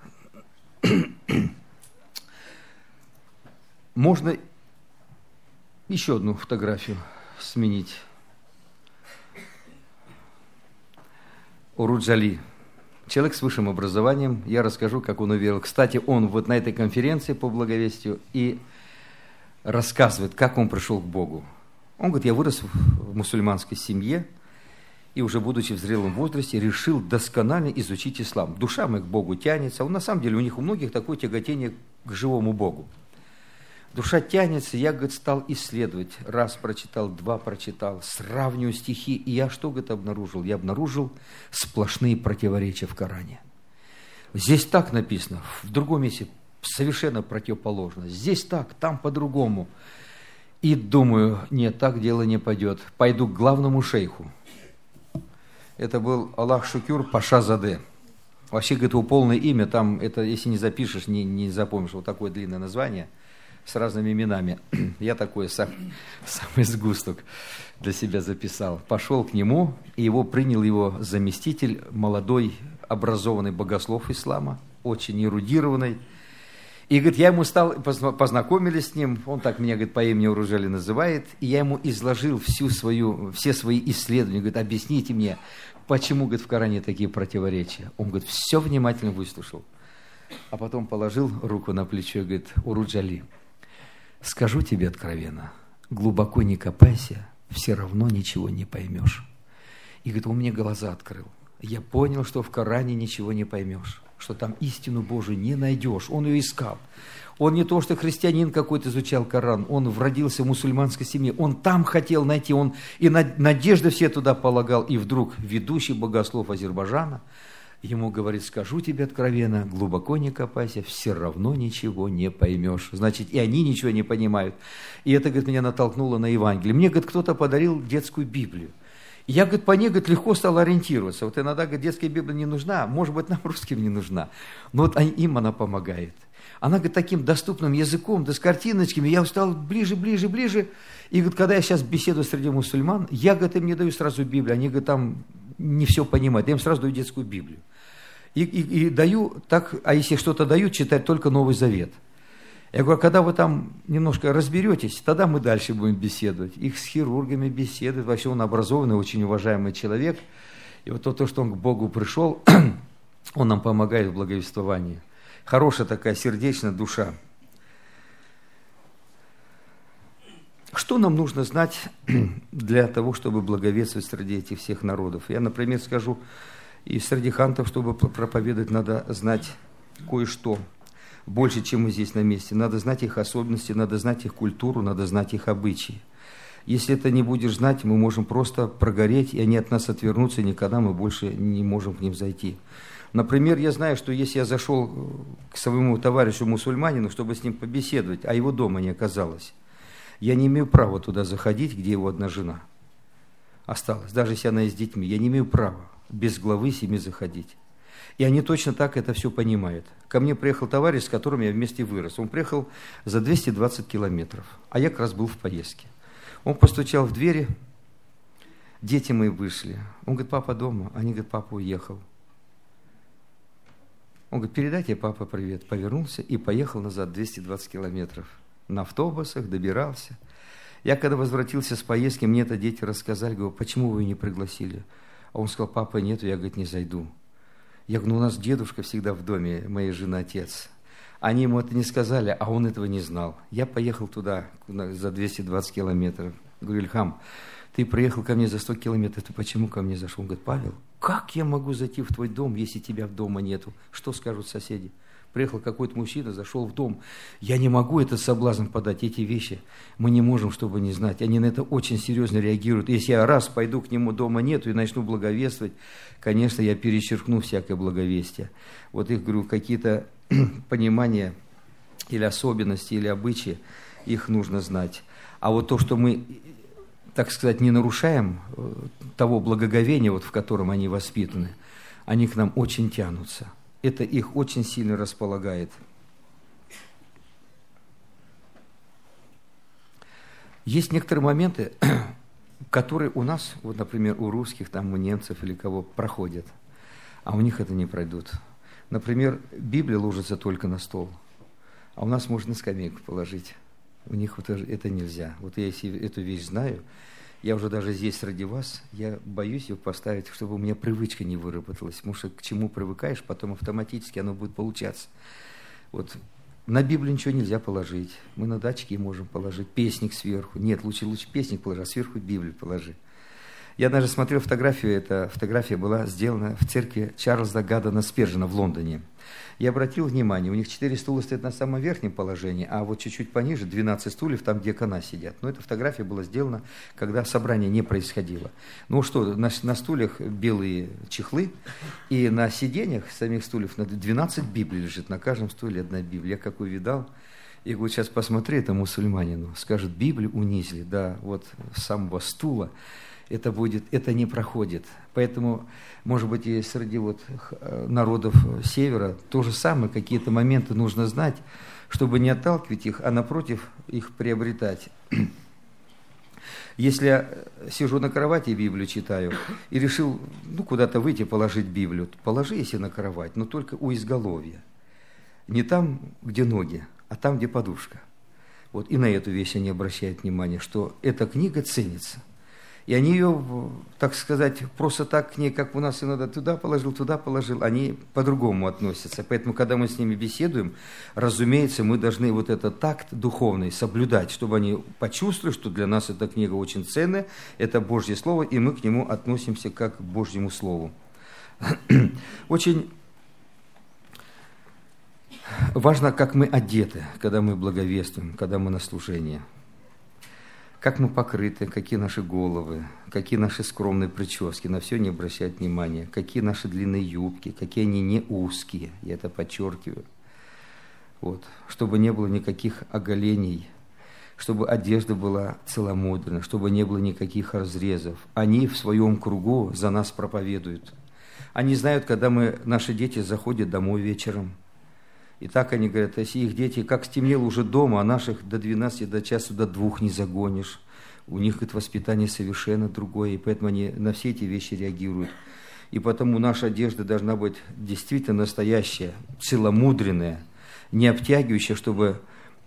Можно еще одну фотографию сменить. Уруд Джали. Человек с высшим образованием. Я расскажу, как он уверовал. Кстати, он вот на этой конференции по благовестию и рассказывает, как он пришел к Богу. Он говорит, я вырос в мусульманской семье и уже будучи в зрелом возрасте решил досконально изучить ислам. Душа моя к Богу тянется. На самом деле у многих такое тяготение к живому Богу. Душа тянется, я, говорит, стал исследовать. Раз прочитал, два прочитал, сравниваю стихи. И я что, говорит, обнаружил? Я обнаружил сплошные противоречия в Коране. Здесь так написано, в другом месте совершенно противоположно. Здесь так, там по-другому. И думаю, нет, так дело не пойдет. Пойду к главному шейху. Это был Аллах Шукюр Паша Заде. Вообще, говорит, его полное имя, там, это, если не запишешь, не запомнишь, вот такое длинное название с разными именами. Я такой самый сгусток для себя записал. Пошел к нему, и его принял его заместитель, молодой, образованный богослов ислама, очень эрудированный. И, говорит, я ему познакомились с ним, он так меня, говорит, по имени Уруд Джали называет, и я ему изложил все свои исследования, говорит, объясните мне, почему, говорит, в Коране такие противоречия. Он, говорит, все внимательно выслушал, а потом положил руку на плечо и говорит, Уруд Джали, скажу тебе откровенно, глубоко не копайся, все равно ничего не поймешь. И, говорит, он мне глаза открыл. Я понял, что в Коране ничего не поймешь, что там истину Божию не найдешь. Он ее искал. Он не то, что христианин какой-то изучал Коран, он родился в мусульманской семье, он там хотел найти, он и надежды все туда полагал. И вдруг ведущий богослов Азербайджана ему говорит, скажу тебе откровенно, глубоко не копайся, все равно ничего не поймешь. Значит, и они ничего не понимают. И это, говорит, меня натолкнуло на Евангелие. Мне, говорит, кто-то подарил детскую Библию. Я, говорит, по ней, говорит, легко стал ориентироваться. Вот иногда, говорит, детская Библия не нужна, может быть, нам русским не нужна. Но вот им она помогает. Она, говорит, таким доступным языком, да с картиночками, я стал ближе. И, говорит, когда я сейчас беседую среди мусульман, я, говорит, им не даю сразу Библию, они, говорит, там не все понимают, я им сразу даю детскую Библию. И даю так, а если что-то даю, читать только Новый Завет. Я говорю, когда вы там немножко разберетесь, тогда мы дальше будем беседовать. Их с хирургами беседуют, вообще он образованный, очень уважаемый человек. И вот то, что он к Богу пришел, он нам помогает в благовествовании. Хорошая такая сердечная душа. Что нам нужно знать для того, чтобы благовествовать среди этих всех народов? Я, например, скажу, и среди хантов, чтобы проповедовать, надо знать кое-что. Больше, чем мы здесь на месте. Надо знать их особенности, надо знать их культуру, надо знать их обычаи. Если это не будешь знать, мы можем просто прогореть, и они от нас отвернутся, и никогда мы больше не можем к ним зайти. Например, я знаю, что если я зашел к своему товарищу мусульманину, чтобы с ним побеседовать, а его дома не оказалось, я не имею права туда заходить, где его одна жена осталась. Даже если она с детьми, я не имею права без главы семьи заходить. И они точно так это все понимают. Ко мне приехал товарищ, с которым я вместе вырос. Он приехал за 220 километров, а я как раз был в поездке. Он постучал в двери, дети мои вышли. Он говорит, папа дома? Они говорят, папа уехал. Он говорит, передайте папе привет. Повернулся и поехал назад 220 километров. На автобусах добирался. Я когда возвратился с поездки, мне это дети рассказали, говорю, почему вы ее не пригласили? А он сказал, папы нету, я, говорит, не зайду. Я говорю, у нас дедушка всегда в доме, моей жены отец. Они ему это не сказали, а он этого не знал. Я поехал туда за 220 километров. Говорю, Ильхам, ты приехал ко мне за 100 километров, ты почему ко мне зашел? Он говорит, Павел, как я могу зайти в твой дом, если тебя в дома нету? Что скажут соседи? Приехал какой-то мужчина, зашел в дом. Я не могу этот соблазн подать, эти вещи мы не можем, чтобы не знать. Они на это очень серьезно реагируют. Если я раз пойду к нему, дома нету, и начну благовествовать, конечно, я перечеркну всякое благовестие. Вот их, говорю, какие-то понимания или особенности, или обычаи, их нужно знать. А вот то, что мы так сказать, не нарушаем того благоговения, вот в котором они воспитаны, они к нам очень тянутся. Это их очень сильно располагает. Есть некоторые моменты, которые у нас, вот, например, у русских, там, у немцев или кого, проходят, а у них это не пройдут. Например, Библия ложится только на стол, а у нас можно на скамейку положить. У них вот это нельзя. Вот я если эту вещь знаю, я уже даже здесь ради вас, я боюсь ее поставить, чтобы у меня привычка не выработалась. Потому что к чему привыкаешь, потом автоматически оно будет получаться. Вот на Библию ничего нельзя положить. Мы на датчики можем положить песник сверху. Нет, лучше песник положи, а сверху Библию положи. Я даже смотрел фотографию, эта фотография была сделана в церкви Чарльза Гаддена Спержена в Лондоне. Я обратил внимание, у них 4 стула стоят на самом верхнем положении, а вот чуть-чуть пониже 12 стульев, там диакона сидят. Но эта фотография была сделана, когда собрание не происходило. Ну что, на стульях белые чехлы, и на сиденьях самих стульев 12 Библий лежит, на каждом стуле одна Библия. Я как увидал, и говорю, сейчас посмотри, это мусульманину, скажет, Библию унизили, да, вот с самого стула. Это не проходит. Поэтому, может быть, и среди вот народов Севера то же самое, какие-то моменты нужно знать, чтобы не отталкивать их, а напротив их приобретать. Если я сижу на кровати и Библию читаю, и решил куда-то выйти, положить Библию, положи, если на кровать, но только у изголовья. Не там, где ноги, а там, где подушка. Вот, и на эту вещь они обращают внимание, что эта книга ценится. И они ее, так сказать, просто так к ней, как у нас иногда туда положил, они по-другому относятся. Поэтому, когда мы с ними беседуем, разумеется, мы должны вот этот такт духовный соблюдать, чтобы они почувствовали, что для нас эта книга очень ценная, это Божье Слово, и мы к нему относимся как к Божьему Слову. Очень важно, как мы одеты, когда мы благовествуем, когда мы на служении. Как мы покрыты, какие наши головы, какие наши скромные прически, на все не обращать внимания, какие наши длинные юбки, какие они не узкие, я это подчеркиваю. Вот. Чтобы не было никаких оголений, чтобы одежда была целомудренна, чтобы не было никаких разрезов. Они в своем кругу за нас проповедуют. Они знают, когда наши дети заходят домой вечером. И так они говорят, если их дети, как стемнело уже дома, а наших до 12, до часу, до 2 не загонишь. У них это воспитание совершенно другое, и поэтому они на все эти вещи реагируют. И потому наша одежда должна быть действительно настоящая, целомудренная, не обтягивающая, чтобы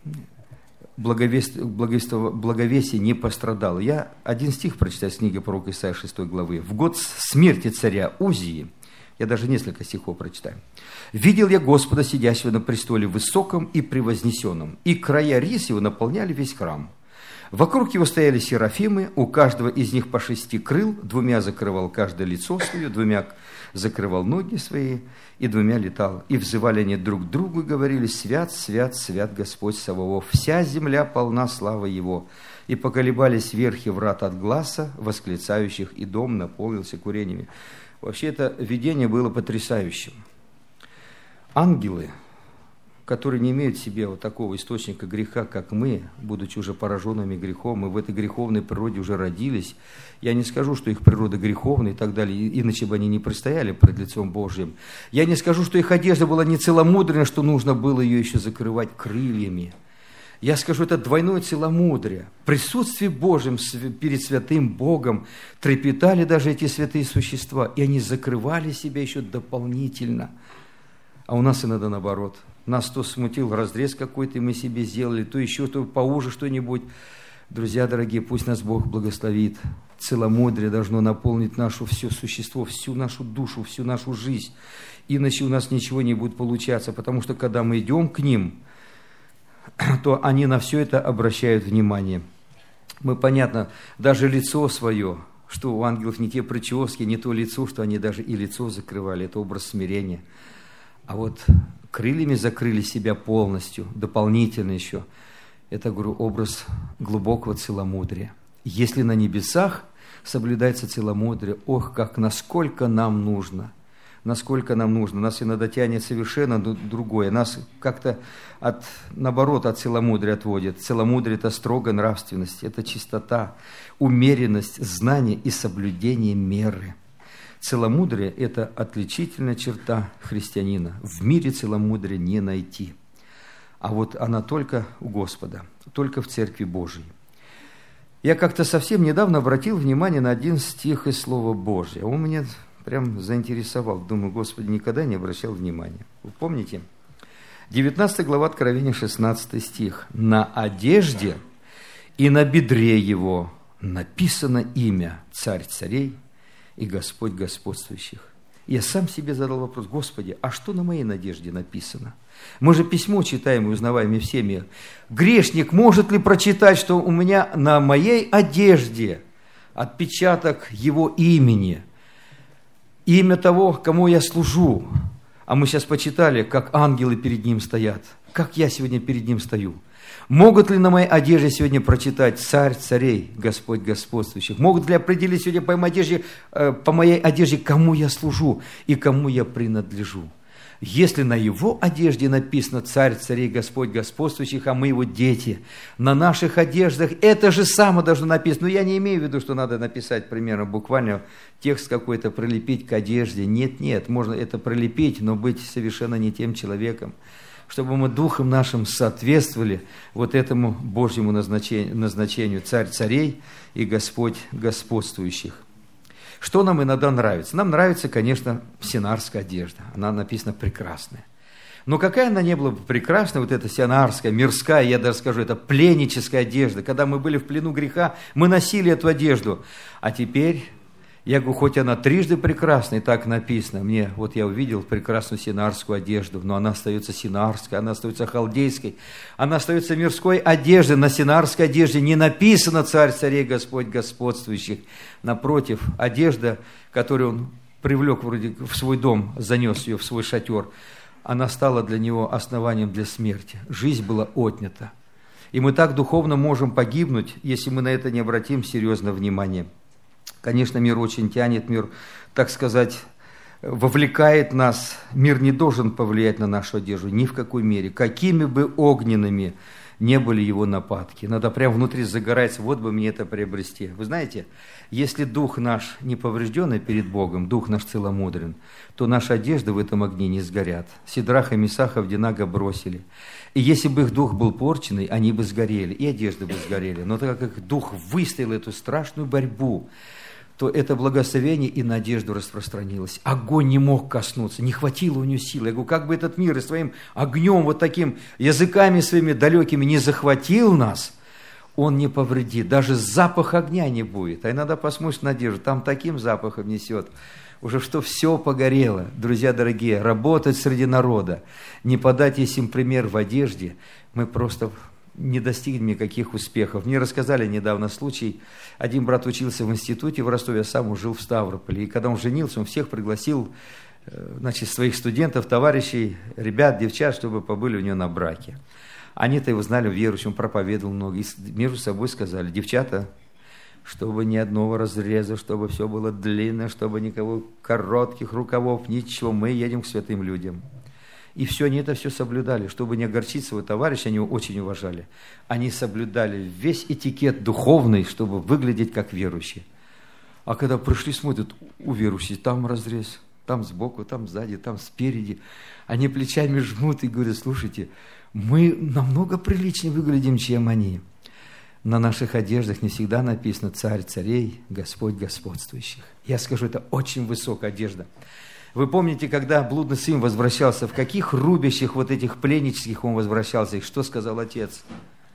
благовесие не пострадало. Я один стих прочитаю из книги пророка Исаии 6 главы. «В год смерти царя Узии», я даже несколько стихов прочитаю. «Видел я Господа, сидящего на престоле высоком и превознесенном, и края рис его наполняли весь храм. Вокруг его стояли серафимы, у каждого из них по 6 крыл, 2 закрывал каждое лицо свое, 2 закрывал ноги свои, и 2 летал. И взывали они друг к другу и говорили: свят, свят, свят Господь Саваоф, вся земля полна славы Его. И поколебались верхи врат от гласа восклицающих, и дом наполнился курениями». Вообще это видение было потрясающим. Ангелы, которые не имеют в себе вот такого источника греха, как мы, будучи уже пораженными грехом, мы в этой греховной природе уже родились. Я не скажу, что их природа греховная и так далее, иначе бы они не предстояли пред лицом Божьим. Я не скажу, что их одежда была не целомудренна, что нужно было ее еще закрывать крыльями. Я скажу, это двойное целомудрие. В присутствии Божьем перед святым Богом трепетали даже эти святые существа, и они закрывали себя еще дополнительно. А у нас иногда наоборот. Нас то смутил разрез какой-то, и мы себе сделали, то еще то поуже что-нибудь. Друзья дорогие, пусть нас Бог благословит. Целомудрие должно наполнить наше все существо, всю нашу душу, всю нашу жизнь. Иначе у нас ничего не будет получаться, потому что когда мы идем к ним, то они на все это обращают внимание. Мы, понятно, даже лицо свое, что у ангелов не те прически, не то лицо, что они даже и лицо закрывали, это образ смирения. А вот крыльями закрыли себя полностью, дополнительно еще. Это, говорю, образ глубокого целомудрия. Если на небесах соблюдается целомудрие, ох, как насколько нам нужно насколько нам нужно. Нас иногда тянет совершенно другое. Нас как-то, наоборот, от целомудрия отводит. Целомудрие – это строгая нравственность, это чистота, умеренность, знание и соблюдение меры. Целомудрие – это отличительная черта христианина. В мире целомудрия не найти. А вот она только у Господа, только в Церкви Божией. Я как-то совсем недавно обратил внимание на один стих из Слова Божьего. Он меня прям заинтересовал. Думаю, Господи, никогда не обращал внимания. Вы помните? 19 глава Откровения, 16 стих. «На одежде и на бедре его написано имя Царь царей и Господь господствующих». Я сам себе задал вопрос: Господи, а что на моей одежде написано? Мы же письмо читаем и узнаваем всеми. Грешник может ли прочитать, что у меня на моей одежде отпечаток его имени, имя того, кому я служу? А мы сейчас почитали, как ангелы перед ним стоят. Как я сегодня перед ним стою? Могут ли на моей одежде сегодня прочитать Царь царей, Господь господствующих? Могут ли определить сегодня по моей одежде, кому я служу и кому я принадлежу? Если на его одежде написано «Царь царей, Господь господствующих», а мы его дети, на наших одеждах это же самое должно написано. Но я не имею в виду, что надо написать примерно буквально текст какой-то, прилепить к одежде. Нет, можно это прилепить, но быть совершенно не тем человеком, чтобы мы духом нашим соответствовали вот этому Божьему назначению «Царь царей и Господь господствующих». Что нам иногда нравится? Нам нравится, конечно, синарская одежда. Она написана прекрасная. Но какая она не была бы прекрасная, вот эта синарская, мирская, я даже скажу, это пленническая одежда. Когда мы были в плену греха, мы носили эту одежду. А теперь, я говорю, хоть она трижды прекрасная, и так написано. Вот я увидел прекрасную синарскую одежду, но она остается синарской, она остается халдейской, она остается мирской одеждой. На синарской одежде не написано «Царь царей, Господь господствующих». Напротив, одежда, которую он привлек вроде в свой дом, занес ее в свой шатер, она стала для него основанием для смерти. Жизнь была отнята. И мы так духовно можем погибнуть, если мы на это не обратим серьезное внимание. Конечно, мир очень тянет, мир, так сказать, вовлекает нас. Мир не должен повлиять на нашу одежду ни в какой мере. Какими бы огненными не были его нападки. Надо прямо внутри загорается, вот бы мне это приобрести. Вы знаете, если дух наш не поврежденный перед Богом, дух наш целомудрен, то наши одежды в этом огне не сгорят. Сидраха, Месаха, Авдинага бросили. И если бы их дух был порченный, они бы сгорели, и одежды бы сгорели. Но так как их дух выстоял эту страшную борьбу, то это благословение и на одежду распространилось. Огонь не мог коснуться, не хватило у него силы. Я говорю, как бы этот мир и своим огнем, вот таким языками своими далекими не захватил нас, он не повредит. Даже запах огня не будет. А иногда посмотришь на одежду, там таким запахом несет, уже что все погорело. Друзья дорогие, работать среди народа, не подать им пример в одежде, мы просто не достигнем никаких успехов. Мне рассказали недавно случай, один брат учился в институте в Ростове, я сам жил в Ставрополе, и когда он женился, он всех пригласил, своих студентов, товарищей, ребят, девчат, чтобы побыли у него на браке. Они-то его знали верующим, проповедовал много, и между собой сказали: девчата, чтобы ни одного разреза, чтобы все было длинно, чтобы никого коротких рукавов, ничего, мы едем к святым людям. И все, они это все соблюдали, чтобы не огорчить своего товарища, они его очень уважали. Они соблюдали весь этикет духовный, чтобы выглядеть как верующие. А когда пришли, смотрят, у верующих там разрез, там сбоку, там сзади, там спереди. Они плечами жмут и говорят: слушайте, мы намного приличнее выглядим, чем они. На наших одеждах не всегда написано «Царь царей, Господь господствующих». Я скажу, это очень высокая одежда. Вы помните, когда блудный сын возвращался, в каких рубящих вот этих пленнических он возвращался, и что сказал отец?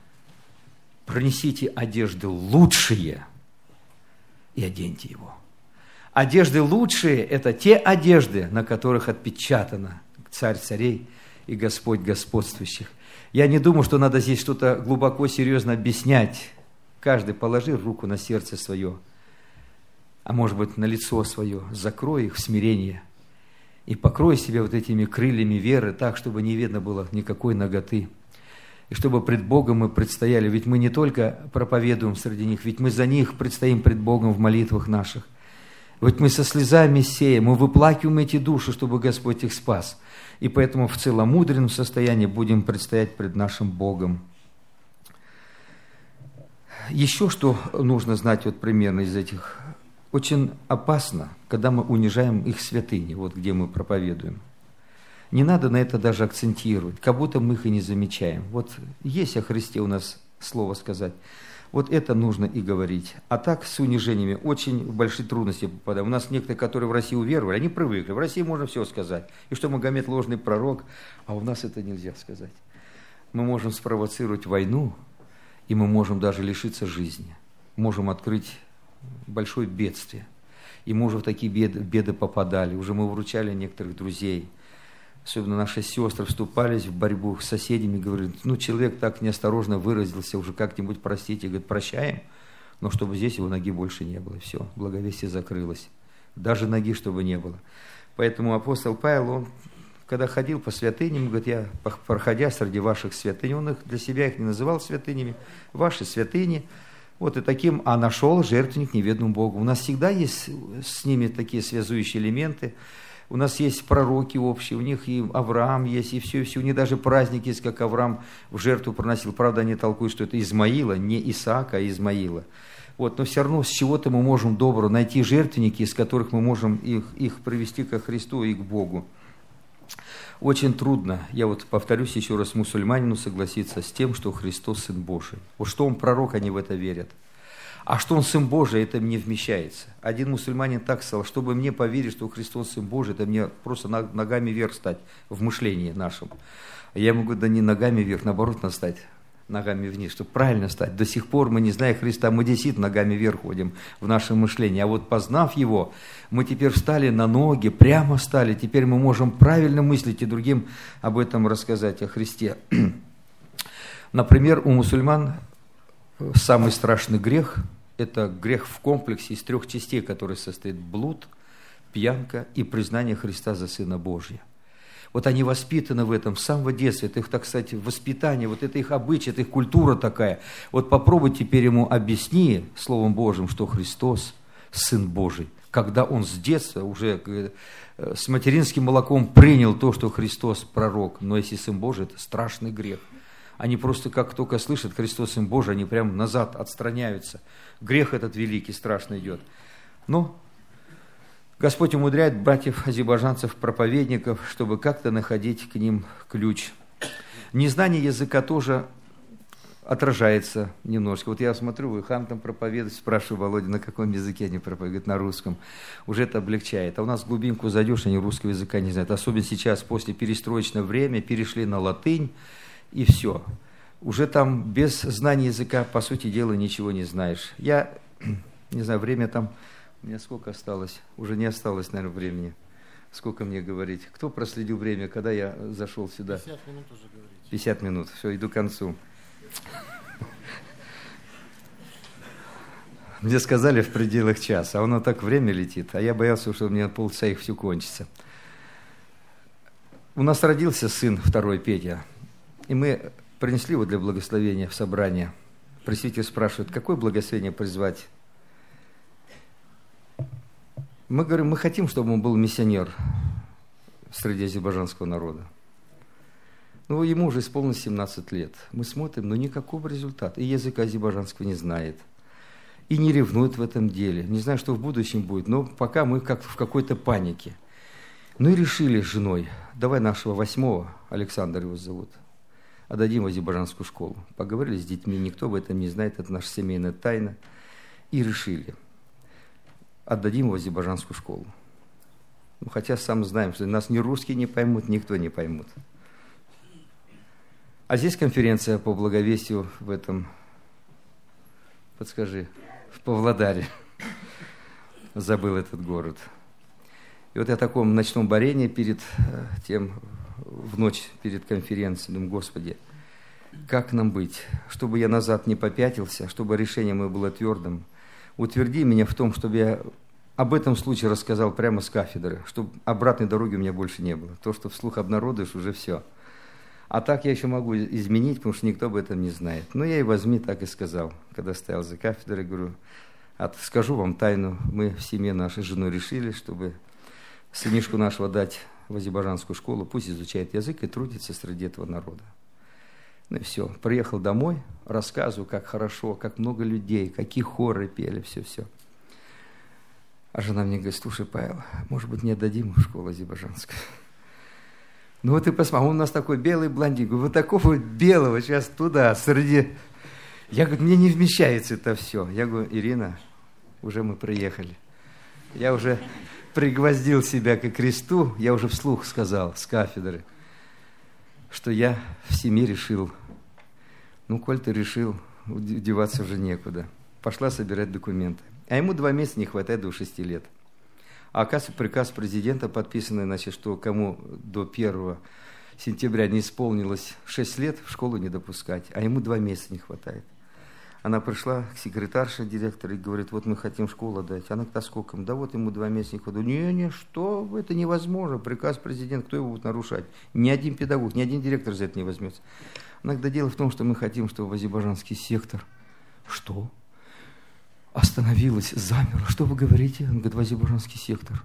Пронесите одежды лучшие и оденьте его. Одежды лучшие – это те одежды, на которых отпечатано Царь царей и Господь господствующих. Я не думаю, что надо здесь что-то глубоко, серьезно объяснять. Каждый положи руку на сердце свое, а может быть на лицо свое, закрой их в смирение и покрой себя вот этими крыльями веры так, чтобы не видно было никакой наготы. И чтобы пред Богом мы предстояли, ведь мы не только проповедуем среди них, ведь мы за них предстоим пред Богом в молитвах наших. Вот мы со слезами сеем, мы выплакиваем эти души, чтобы Господь их спас. И поэтому в целомудренном состоянии будем предстоять пред нашим Богом. Еще что нужно знать вот примерно из этих. Очень опасно, когда мы унижаем их святыни, вот где мы проповедуем. Не надо на это даже акцентировать, как будто мы их и не замечаем. Вот есть о Христе у нас слово сказать. Вот это нужно и говорить. А так с унижениями очень в большие трудности попадаем. У нас некоторые, которые в России уверовали, они привыкли. В России можно все сказать. И что Магомед ложный пророк, а у нас это нельзя сказать. Мы можем спровоцировать войну, и мы можем даже лишиться жизни. Можем открыть большое бедствие. И мы уже в такие беды попадали. Уже мы выручали некоторых друзей. Особенно наши сестры вступались в борьбу с соседями, говорят, человек так неосторожно выразился, уже как-нибудь простите, говорит, прощаем, но чтобы здесь его ноги больше не было, все, благовестие закрылось, даже ноги чтобы не было. Поэтому апостол Павел, он, когда ходил по святыням, говорит, я, проходя среди ваших святынь, он их для себя их не называл святынями, ваши святыни, вот и таким, а нашел жертвенник неведомому Богу. У нас всегда есть с ними такие связующие элементы. У нас есть пророки общие, у них и Авраам есть, и все. У них даже праздник есть, как Авраам в жертву приносил. Правда, они толкуют, что это Измаила, не Исаака, а Измаила. Вот, но все равно с чего-то мы можем добро найти жертвенники, из которых мы можем их привести ко Христу и к Богу. Очень трудно, я вот повторюсь еще раз, мусульманину согласиться с тем, что Христос Сын Божий. Вот что он пророк, они в это верят. А что он Сын Божий, это мне вмещается. Один мусульманин так сказал, чтобы мне поверить, что Христос Сын Божий, это мне просто ногами вверх стать в мышлении нашем. Я ему говорю, да не ногами вверх, наоборот, надо стать ногами вниз, чтобы правильно стать. До сих пор мы, не зная Христа, мы действительно ногами вверх ходим в нашем мышлении. А вот познав Его, мы теперь встали на ноги, прямо стали. Теперь мы можем правильно мыслить и другим об этом рассказать, о Христе. Например, у мусульман самый страшный грех – это грех в комплексе из 3 частей, который состоит блуд, пьянка и признание Христа за Сына Божия. Вот они воспитаны в этом с самого детства, это их, так сказать, воспитание, вот это их обычай, это их культура такая. Вот попробуй теперь ему объясни Словом Божьим, что Христос Сын Божий, когда он с детства уже с материнским молоком принял то, что Христос пророк, но если Сын Божий, это страшный грех. Они просто, как только слышат Христос Сын Божий, они прямо назад отстраняются. Грех этот великий, страшно идет. Но Господь умудряет братьев-азербайджанцев, проповедников, чтобы как-то находить к ним ключ. Незнание языка тоже отражается немножко. Вот я смотрю, вы хан там проповедует, спрашиваю, Володя, на каком языке они проповедуют? На русском. Уже это облегчает. А у нас в глубинку зайдешь, они русского языка не знают. Особенно сейчас, после перестроечного времени, перешли на латынь, и все. Уже там без знания языка, по сути дела, ничего не знаешь. Я не знаю, время там, у меня сколько осталось? Уже не осталось, наверное, времени. Сколько мне говорить? Кто проследил время, когда я зашел сюда? 50 минут уже говорите. 50 минут, все, иду к концу. Мне сказали в пределах часа, а оно так время летит, а я боялся, что у меня полчаса их все кончится. У нас родился сын второй, Петя, и мы принесли его для благословения в собрание. Пресвитер спрашивает, какое благословение призвать? Мы говорим, мы хотим, чтобы он был миссионер среди азербайджанского народа. Ну, ему уже исполнилось 17 лет. Мы смотрим, но никакого результата. И языка азербайджанского не знает. И не ревнует в этом деле. Не знаю, что в будущем будет, но пока мы как в какой-то панике. Ну и решили с женой, давай нашего 8-го, Александр его зовут, отдадим в азербайджанскую школу. Поговорили с детьми, никто об этом не знает, это наша семейная тайна. И решили, отдадим его в азербайджанскую школу. Ну, хотя сам знаем, что нас ни русские не поймут, никто не поймут. А здесь конференция по благовестию в этом, подскажи, в Павлодаре. Забыл этот город. И вот я в таком ночном борении перед тем, в ночь перед конференцией, думаю, Господи, как нам быть? Чтобы я назад не попятился, чтобы решение мое было твердым. Утверди меня в том, чтобы я об этом случае рассказал прямо с кафедры, чтобы обратной дороги у меня больше не было. То, что вслух обнародуешь, уже все. А так я еще могу изменить, потому что никто об этом не знает. Но я и возьми, так и сказал, когда стоял за кафедрой, говорю, Скажу вам тайну, мы в семье нашей с женой решили, чтобы сынишку нашего дать в азербайджанскую школу, пусть изучает язык и трудится среди этого народа. Ну и все. Приехал домой, рассказываю, как хорошо, как много людей, какие хоры пели, все-все. А жена мне говорит: слушай, Павел, может быть, не отдадим в школу азербайджанскую? Ну вот и посмотри, он у нас такой белый блондин. Говорю, вот такого белого сейчас туда, среди... Я говорю, мне не вмещается это все. Я говорю, Ирина, уже мы приехали. Я уже пригвоздил себя к кресту, я уже вслух сказал с кафедры, что я в семье решил, ну, коль ты решил, деваться уже некуда. Пошла собирать документы. А ему 2 месяца не хватает до 6 лет. А оказывается, приказ президента подписанный, значит, что кому до 1 сентября не исполнилось 6 лет, в школу не допускать. А ему 2 месяца не хватает. Она пришла к секретарше директора и говорит: вот мы хотим школу дать. Она говорит: а сколько? Да вот ему 2 месяца не хватает. Не, что? Это невозможно. Приказ президента, кто его будет нарушать? Ни один педагог, ни один директор за это не возьмется. Она говорит: да дело в том, что мы хотим, чтобы в азербайджанский сектор... Что? Остановилась, замерла. Что вы говорите? Он говорит: в азербайджанский сектор.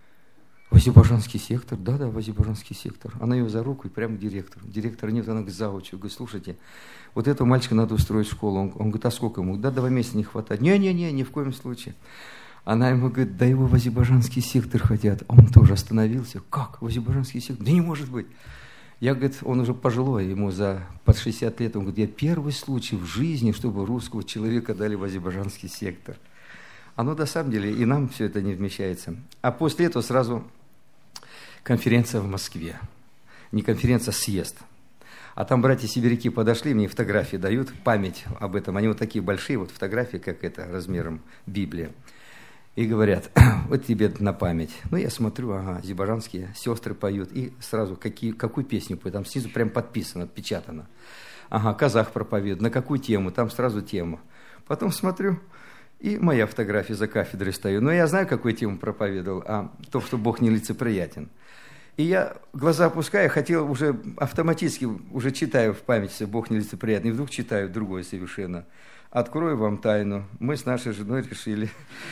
В азербайджанский сектор? Да, в азербайджанский сектор. Она ее за руку и прямо к директору. Директора нет, она к завучу. Говорит: слушайте, вот этого мальчика надо устроить в школу. Он говорит: а сколько ему? Да, 2 месяца не хватает. Не, ни в коем случае. Она ему говорит: да его в азербайджанский сектор хотят. А он тоже остановился. Как? В азербайджанский сектор? Да не может быть. Я, говорит, он уже пожилой, ему под 60 лет. Он говорит: я первый случай в жизни, чтобы русского человека дали в азербайджанский сектор. Оно на самом деле и нам все это не вмещается. А после этого сразу конференция в Москве. Не конференция, а съезд. А там братья-сибиряки подошли, мне фотографии дают, память об этом. Они вот такие большие вот фотографии, как это, размером Библия. И говорят: вот тебе на память. Ну, я смотрю, ага, азербайджанские сестры поют. И сразу какую песню поют. Там снизу прям подписано, отпечатано. Ага, казах проповедует. На какую тему? Там сразу тема. Потом смотрю, и моя фотография за кафедрой стою. Но я знаю, какую тему проповедовал. А то, что Бог нелицеприятен. И я глаза опускаю, хотел уже автоматически, уже читаю в памяти, Бог нелицеприятный. И вдруг читаю другое совершенно. Открою вам тайну. Мы с нашей женой решили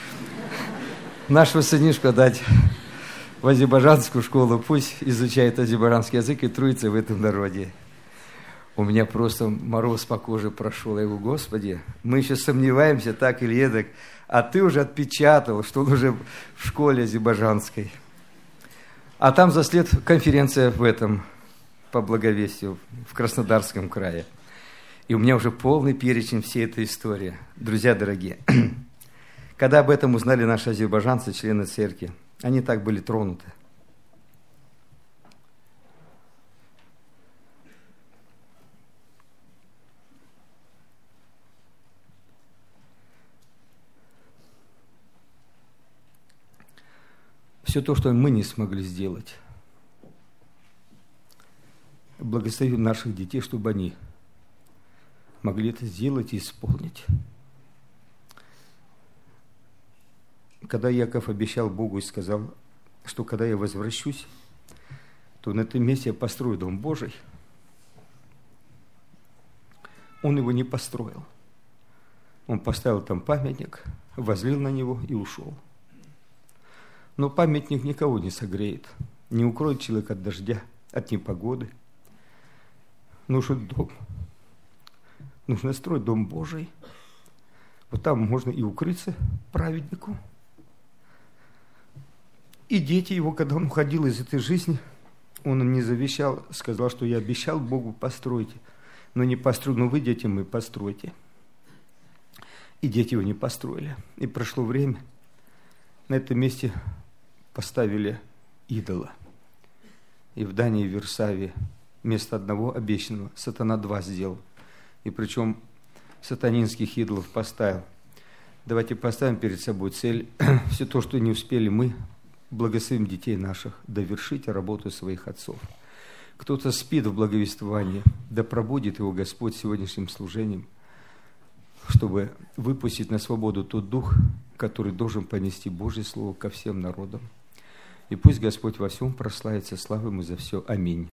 нашего сынишку дать в азербайджанскую школу. Пусть изучает азербайджанский язык и трудится в этом народе. У меня просто мороз по коже прошел. Я говорю: Господи, мы еще сомневаемся так или эдак, а ты уже отпечатал, что он уже в школе азербайджанской. А там за след конференция в этом, по благовестию, в Краснодарском крае. И у меня уже полный перечень всей этой истории. Друзья дорогие, когда об этом узнали наши азербайджанцы, члены церкви, они так были тронуты. Все то, что мы не смогли сделать, благословим наших детей, чтобы они могли это сделать и исполнить. Когда Яков обещал Богу и сказал, что когда я возвращусь, то на этом месте я построю Дом Божий, он его не построил. Он поставил там памятник, возлил на него и ушел. Но памятник никого не согреет, не укроет человека от дождя, от непогоды. Нужен дом. Нужно строить Дом Божий. Вот там можно и укрыться праведнику. И дети его, когда он уходил из этой жизни, он им не завещал, сказал, что я обещал Богу построить, но не построю, но вы, дети мои, постройте. И дети его не построили. И прошло время, на этом месте поставили идола. И в Дании, и в Версаве вместо одного обещанного сатана 2 сделал. И причем сатанинских идолов поставил. Давайте поставим перед собой цель. Все то, что не успели мы, благословим детей наших, довершить работу своих отцов. Кто-то спит в благовествовании, да пробудит его Господь сегодняшним служением, чтобы выпустить на свободу тот дух, который должен понести Божье Слово ко всем народам. И пусть Господь во всем прославится, слава Ему за все. Аминь.